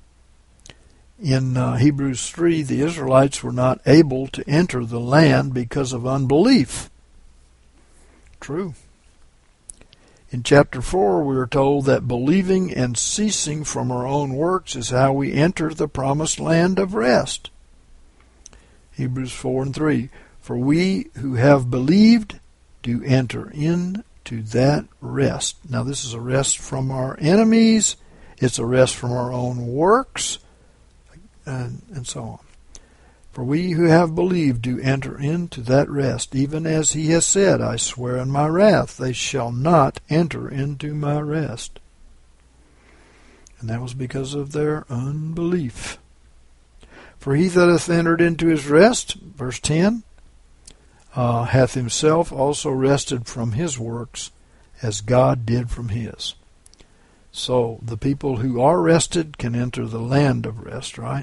Speaker 1: In uh, Hebrews three, the Israelites were not able to enter the land because of unbelief. True. In chapter four, we are told that believing and ceasing from our own works is how we enter the promised land of rest. Hebrews four and three, for we who have believed do enter into that rest. Now this is a rest from our enemies, it's a rest from our own works, and, and so on. For we who have believed do enter into that rest, even as he has said, I swear in my wrath, they shall not enter into my rest. And that was because of their unbelief. For he that hath entered into his rest, verse ten, uh, hath himself also rested from his works, as God did from his. So the people who are rested can enter the land of rest, right?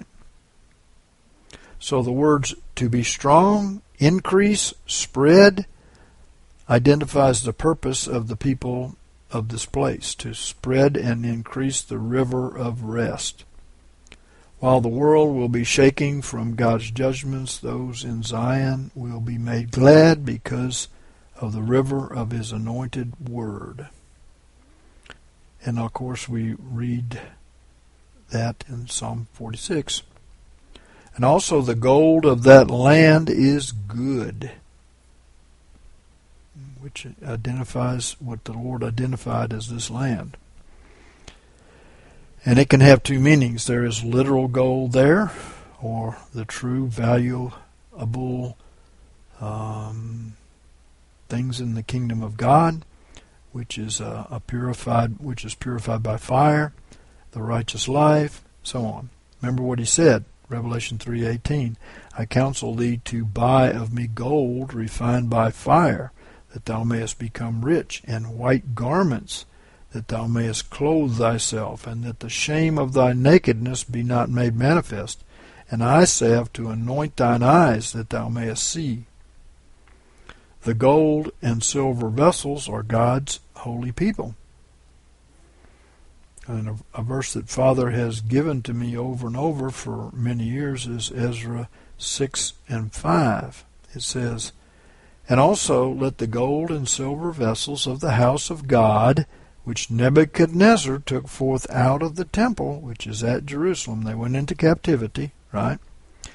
Speaker 1: So the words to be strong, increase, spread identifies the purpose of the people of this place, to spread and increase the river of rest. While the world will be shaking from God's judgments, those in Zion will be made glad because of the river of his anointed word. And of course we read that in Psalm forty-six. And also the gold of that land is good, which identifies what the Lord identified as this land. And it can have two meanings. There is literal gold there, or the true, valuable um, things in the kingdom of God, which is a, a purified, which is purified by fire, the righteous life, so on. Remember what he said. Revelation three eighteen, I counsel thee to buy of me gold refined by fire, that thou mayest become rich, and white garments, that thou mayest clothe thyself, and that the shame of thy nakedness be not made manifest, and eye salve to anoint thine eyes, that thou mayest see. The gold and silver vessels are God's holy people. And a, a verse that Father has given to me over and over for many years is Ezra six and five. It says, and also let the gold and silver vessels of the house of God, which Nebuchadnezzar took forth out of the temple, which is at Jerusalem. They went into captivity, right?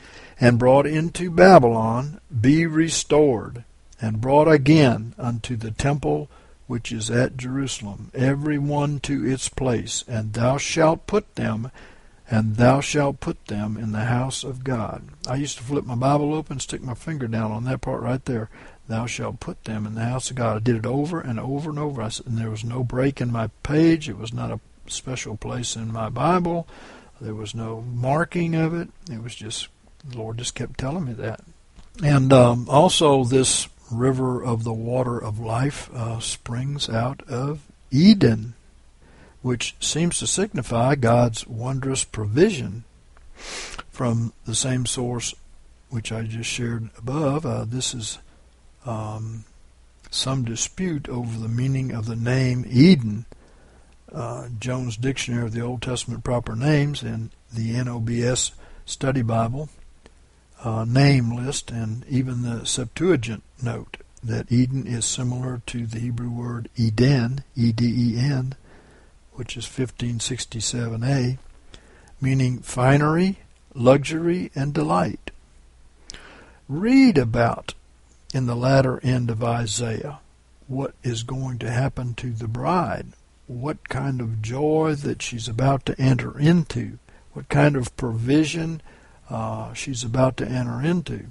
Speaker 1: and brought into Babylon be restored, and brought again unto the temple which is at Jerusalem, every one to its place, and thou shalt put them, and thou shalt put them in the house of God. I used to flip my Bible open, stick my finger down on that part right there. Thou shalt put them in the house of God. I did it over and over and over, I said, and there was no break in my page. It was not a special place in my Bible. There was no marking of it. It was just, the Lord just kept telling me that. And um, also this river of the water of life uh, springs out of Eden, which seems to signify God's wondrous provision from the same source which I just shared above. Uh, this is um, some dispute over the meaning of the name Eden. Uh, Jones Dictionary of the Old Testament Proper Names and the N O B S Study Bible uh, name list, and even the Septuagint note that Eden is similar to the Hebrew word Eden, E D E N, which is fifteen sixty-seven A, meaning finery, luxury, and delight. Read about, in the latter end of Isaiah, what is going to happen to the bride, what kind of joy that she's about to enter into, what kind of provision uh, she's about to enter into.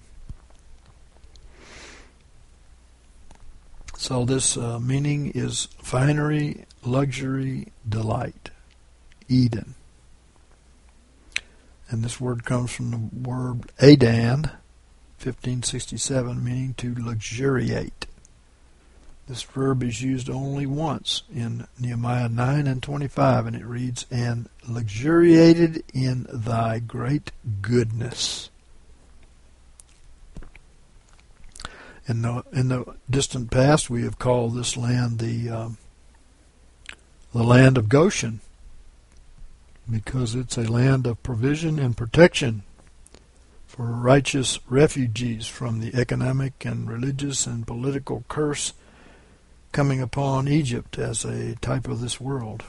Speaker 1: So this uh, meaning is finery, luxury, delight, Eden. And this word comes from the word Adan, fifteen sixty-seven, meaning to luxuriate. This verb is used only once in Nehemiah nine and twenty-five, and it reads, and luxuriated in thy great goodness. In the, in the distant past, we have called this land the, um, the land of Goshen, because it's a land of provision and protection for righteous refugees from the economic and religious and political curse coming upon Egypt as a type of this world.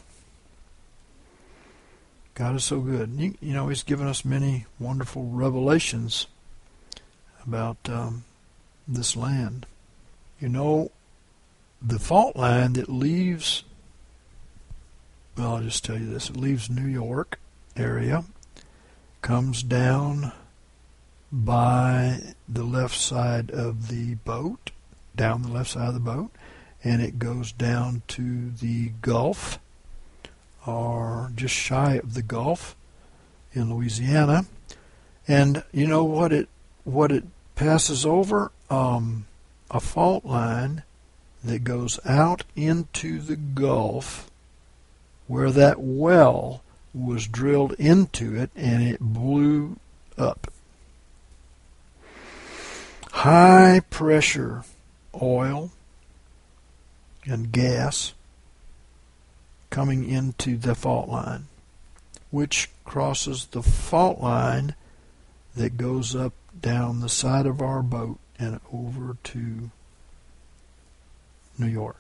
Speaker 1: God is so good. You, you know, He's given us many wonderful revelations about um, this land. You know, the fault line that leaves, well, I'll just tell you this, it leaves New York area, comes down by the left side of the boat, down the left side of the boat, and it goes down to the Gulf, or just shy of the Gulf in Louisiana. And you know what it what it passes over? Um, a fault line that goes out into the Gulf, where that well was drilled into it, and it blew up. High pressure oil and gas coming into the fault line, which crosses the fault line that goes up down the side of our boat and over to New York.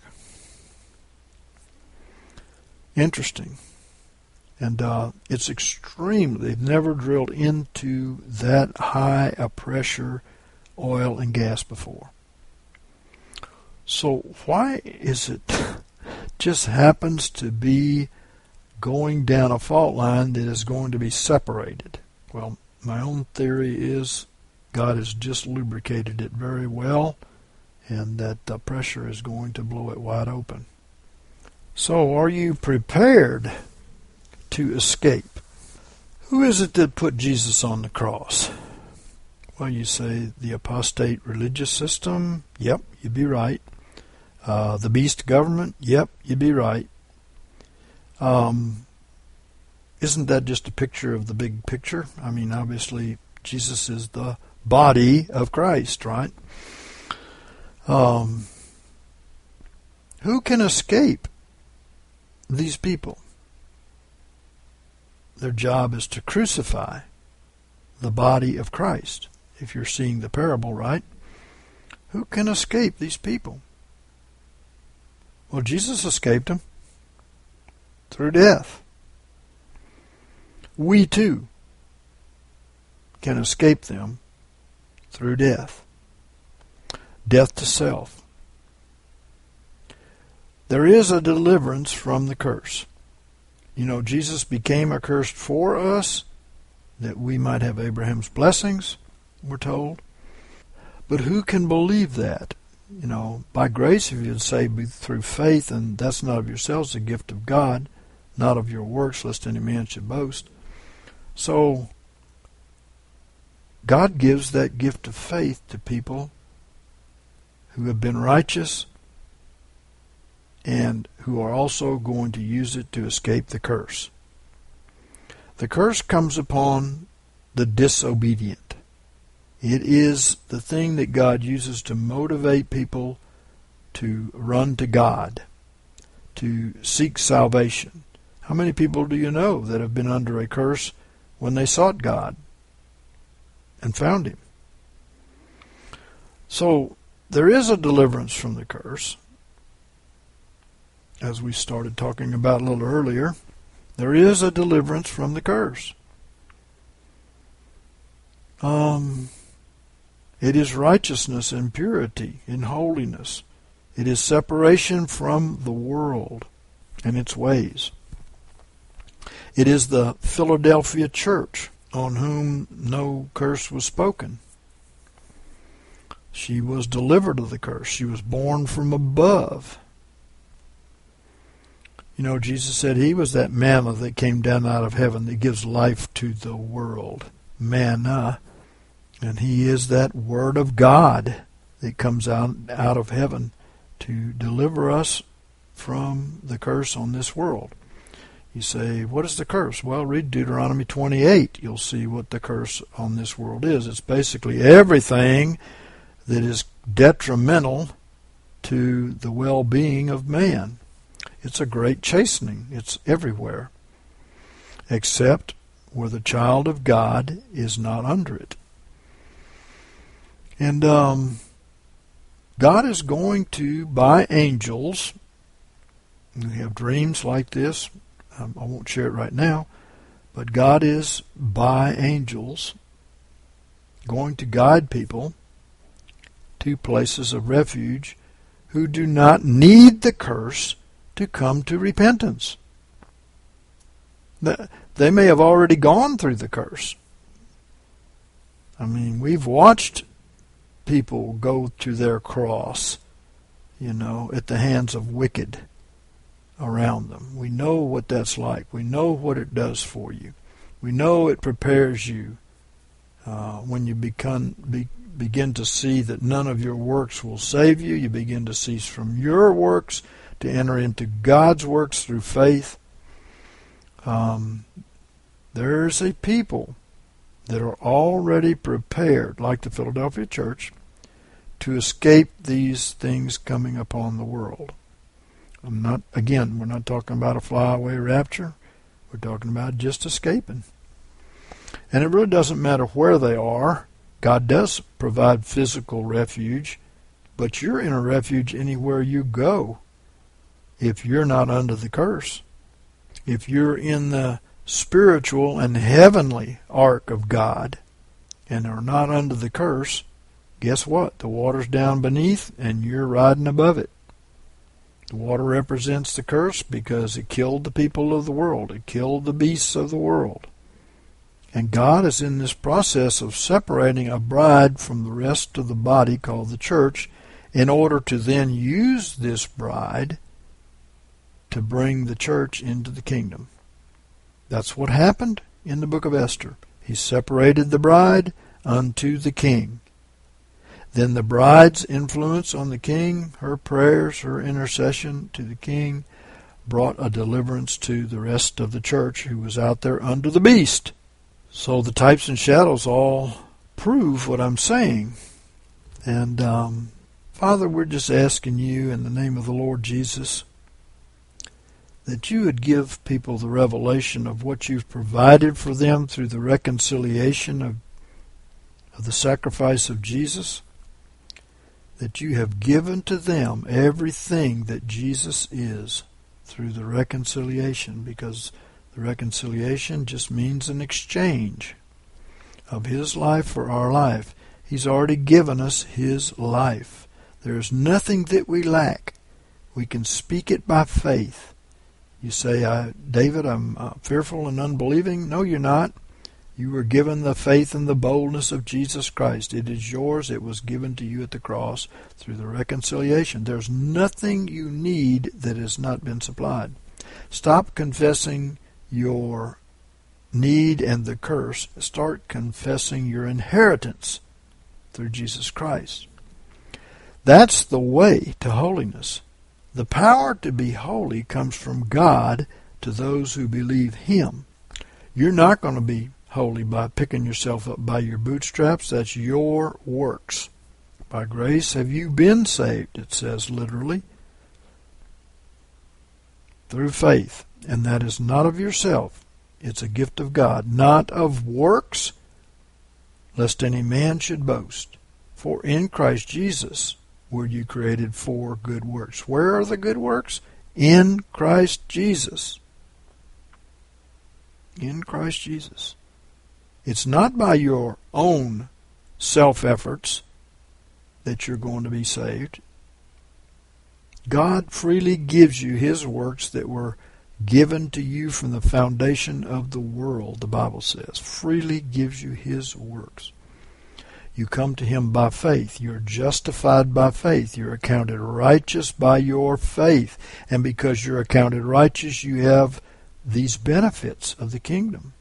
Speaker 1: Interesting. And uh, it's extreme. They've never drilled into that high a pressure oil and gas before. So why is it just happens to be going down a fault line that is going to be separated? Well, my own theory is God has just lubricated it very well, and that the pressure is going to blow it wide open. So are you prepared to escape? Who is it that put Jesus on the cross? Well, you say the apostate religious system? Yep, you'd be right. Uh, the beast government? Yep, you'd be right. Um, isn't that just a picture of the big picture? I mean, obviously, Jesus is the body of Christ, right? Um, who can escape these people? Their job is to crucify the body of Christ. If you're seeing the parable right, who can escape these people? Well, Jesus escaped them through death. We too can escape them through death. Death to self. There is a deliverance from the curse. You know, Jesus became a curse for us, that we might have Abraham's blessings, we're told. But who can believe that? You know, by grace, if you're saved through faith, and that's not of yourselves, the gift of God, not of your works, lest any man should boast. So, God gives that gift of faith to people who have been righteous and who are also going to use it to escape the curse. The curse comes upon the disobedient. It is the thing that God uses to motivate people to run to God, to seek salvation. How many people do you know that have been under a curse when they sought God and found Him? So there is a deliverance from the curse. As we started talking about a little earlier, there is a deliverance from the curse. Um, it is righteousness and purity and holiness. It is separation from the world and its ways. It is the Philadelphia church on whom no curse was spoken. She was delivered of the curse. She was born from above. You know, Jesus said He was that manna that came down out of heaven that gives life to the world. Manna. And He is that Word of God that comes out, out of heaven to deliver us from the curse on this world. You say, what is the curse? Well, read Deuteronomy twenty-eight. You'll see what the curse on this world is. It's basically everything that is detrimental to the well-being of man. It's a great chastening. It's everywhere, except where the child of God is not under it. And um, God is going to, by angels, we have dreams like this. Um, I won't share it right now, but God is, by angels, going to guide people to places of refuge who do not need the curse to come to repentance. They may have already gone through the curse. I mean, we've watched people go to their cross, you know, at the hands of wicked around them. We know what that's like. We know what it does for you. We know it prepares you uh, when you become, be, begin to see that none of your works will save you. You begin to cease from your works to enter into God's works through faith. Um, there's a people that are already prepared, like the Philadelphia church, to escape these things coming upon the world. I'm not, again, we're not talking about a flyaway rapture. We're talking about just escaping. And it really doesn't matter where they are. God does provide physical refuge, but you're in a refuge anywhere you go if you're not under the curse. If you're in the spiritual and heavenly ark of God and are not under the curse, guess what? The water's down beneath and you're riding above it. The water represents the curse because it killed the people of the world. It killed the beasts of the world. And God is in this process of separating a bride from the rest of the body called the church in order to then use this bride to bring the church into the kingdom. That's what happened in the book of Esther. He separated the bride unto the king. Then the bride's influence on the king, her prayers, her intercession to the king, brought a deliverance to the rest of the church who was out there under the beast. So the types and shadows all prove what I'm saying. And um, Father, we're just asking you in the name of the Lord Jesus that you would give people the revelation of what you've provided for them through the reconciliation of, of the sacrifice of Jesus, that you have given to them everything that Jesus is through the reconciliation, because the reconciliation just means an exchange of his life for our life. He's already given us His life. There is nothing that we lack. We can speak it by faith. You say, I, David, I'm uh, fearful and unbelieving. No, you're not. You were given the faith and the boldness of Jesus Christ. It is yours. It was given to you at the cross through the reconciliation. There's nothing you need that has not been supplied. Stop confessing your need and the curse. Start confessing your inheritance through Jesus Christ. That's the way to holiness. The power to be holy comes from God to those who believe Him. You're not going to be holy by picking yourself up by your bootstraps. That's your works. By grace have you been saved, it says literally, through faith. And that is not of yourself. It's a gift of God, not of works, lest any man should boast. For in Christ Jesus were you created for good works. Where are the good works? In Christ Jesus. In Christ Jesus. It's not by your own self-efforts that you're going to be saved. God freely gives you His works that were given to you from the foundation of the world, the Bible says. Freely gives you His works. You come to Him by faith. You're justified by faith. You're accounted righteous by your faith. And because you're accounted righteous, you have these benefits of the kingdom.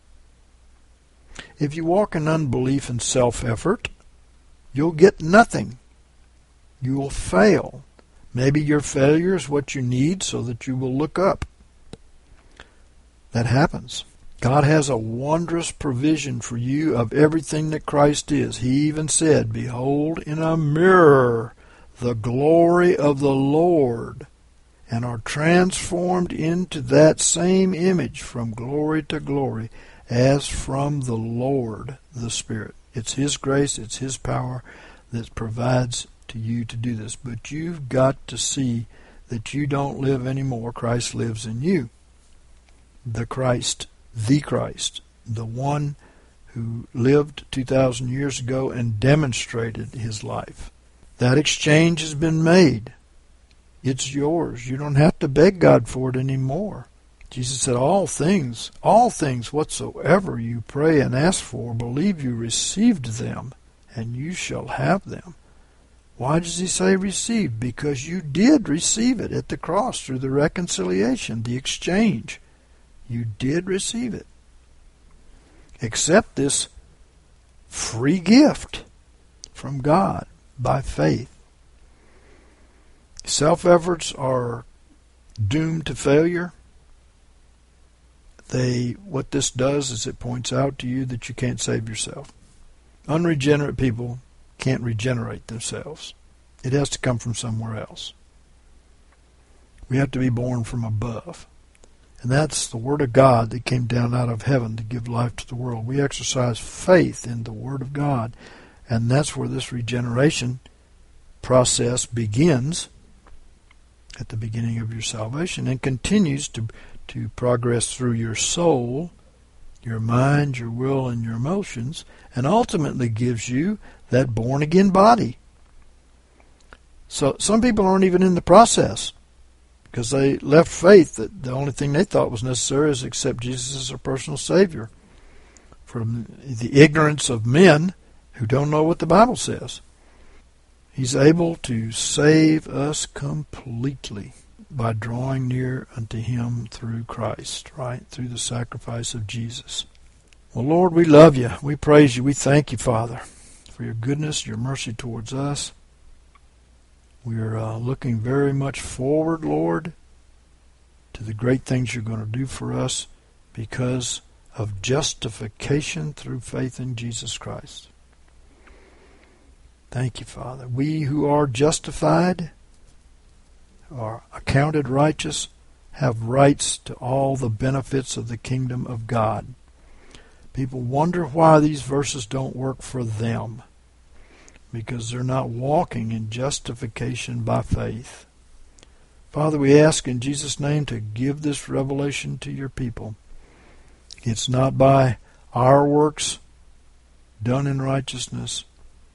Speaker 1: If you walk in unbelief and self-effort, you'll get nothing. You will fail. Maybe your failure is what you need so that you will look up. That happens. God has a wondrous provision for you of everything that Christ is. He even said, behold in a mirror the glory of the Lord, and are transformed into that same image from glory to glory, as from the Lord, the Spirit. It's His grace, it's His power that provides to you to do this. But you've got to see that you don't live anymore. Christ lives in you. The Christ, the Christ, the one who lived two thousand years ago and demonstrated His life. That exchange has been made. It's yours. You don't have to beg God for it anymore. Jesus said, all things, all things whatsoever you pray and ask for, believe you received them, and you shall have them. Why does He say receive? Because you did receive it at the cross through the reconciliation, the exchange. You did receive it. Accept this free gift from God by faith. Self-efforts are doomed to failure. They, what this does is it points out to you that you can't save yourself. Unregenerate people can't regenerate themselves. It has to come from somewhere else. We have to be born from above. And that's the Word of God that came down out of heaven to give life to the world. We exercise faith in the Word of God, and that's where this regeneration process begins at the beginning of your salvation and continues to to progress through your soul, your mind, your will, and your emotions, and ultimately gives you that born-again body. So some people aren't even in the process because they left faith that the only thing they thought was necessary is accept Jesus as their personal Savior from the ignorance of men who don't know what the Bible says. He's able to save us completely by drawing near unto Him through Christ, right? Through the sacrifice of Jesus. Well, Lord, we love You. We praise You. We thank You, Father, for Your goodness, Your mercy towards us. We are uh, looking very much forward, Lord, to the great things You're going to do for us because of justification through faith in Jesus Christ. Thank You, Father. We who are justified, are accounted righteous, have rights to all the benefits of the kingdom of God. People wonder why these verses don't work for them, because they're not walking in justification by faith. Father, we ask in Jesus' name to give this revelation to Your people. It's not by our works done in righteousness,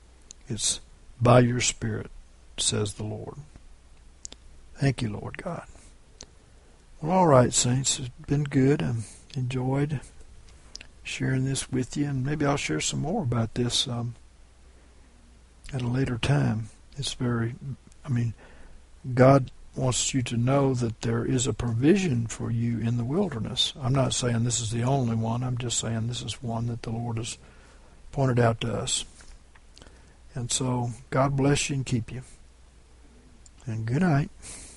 Speaker 1: It's by your Spirit, says the Lord. Thank you, Lord God. Well, all right, saints. It's been good. I've enjoyed sharing this with you, and maybe I'll share some more about this um, at a later time. It's very, I mean, God wants you to know that there is a provision for you in the wilderness. I'm not saying this is the only one. I'm just saying this is one that the Lord has pointed out to us. And so, God bless you and keep you. And good night.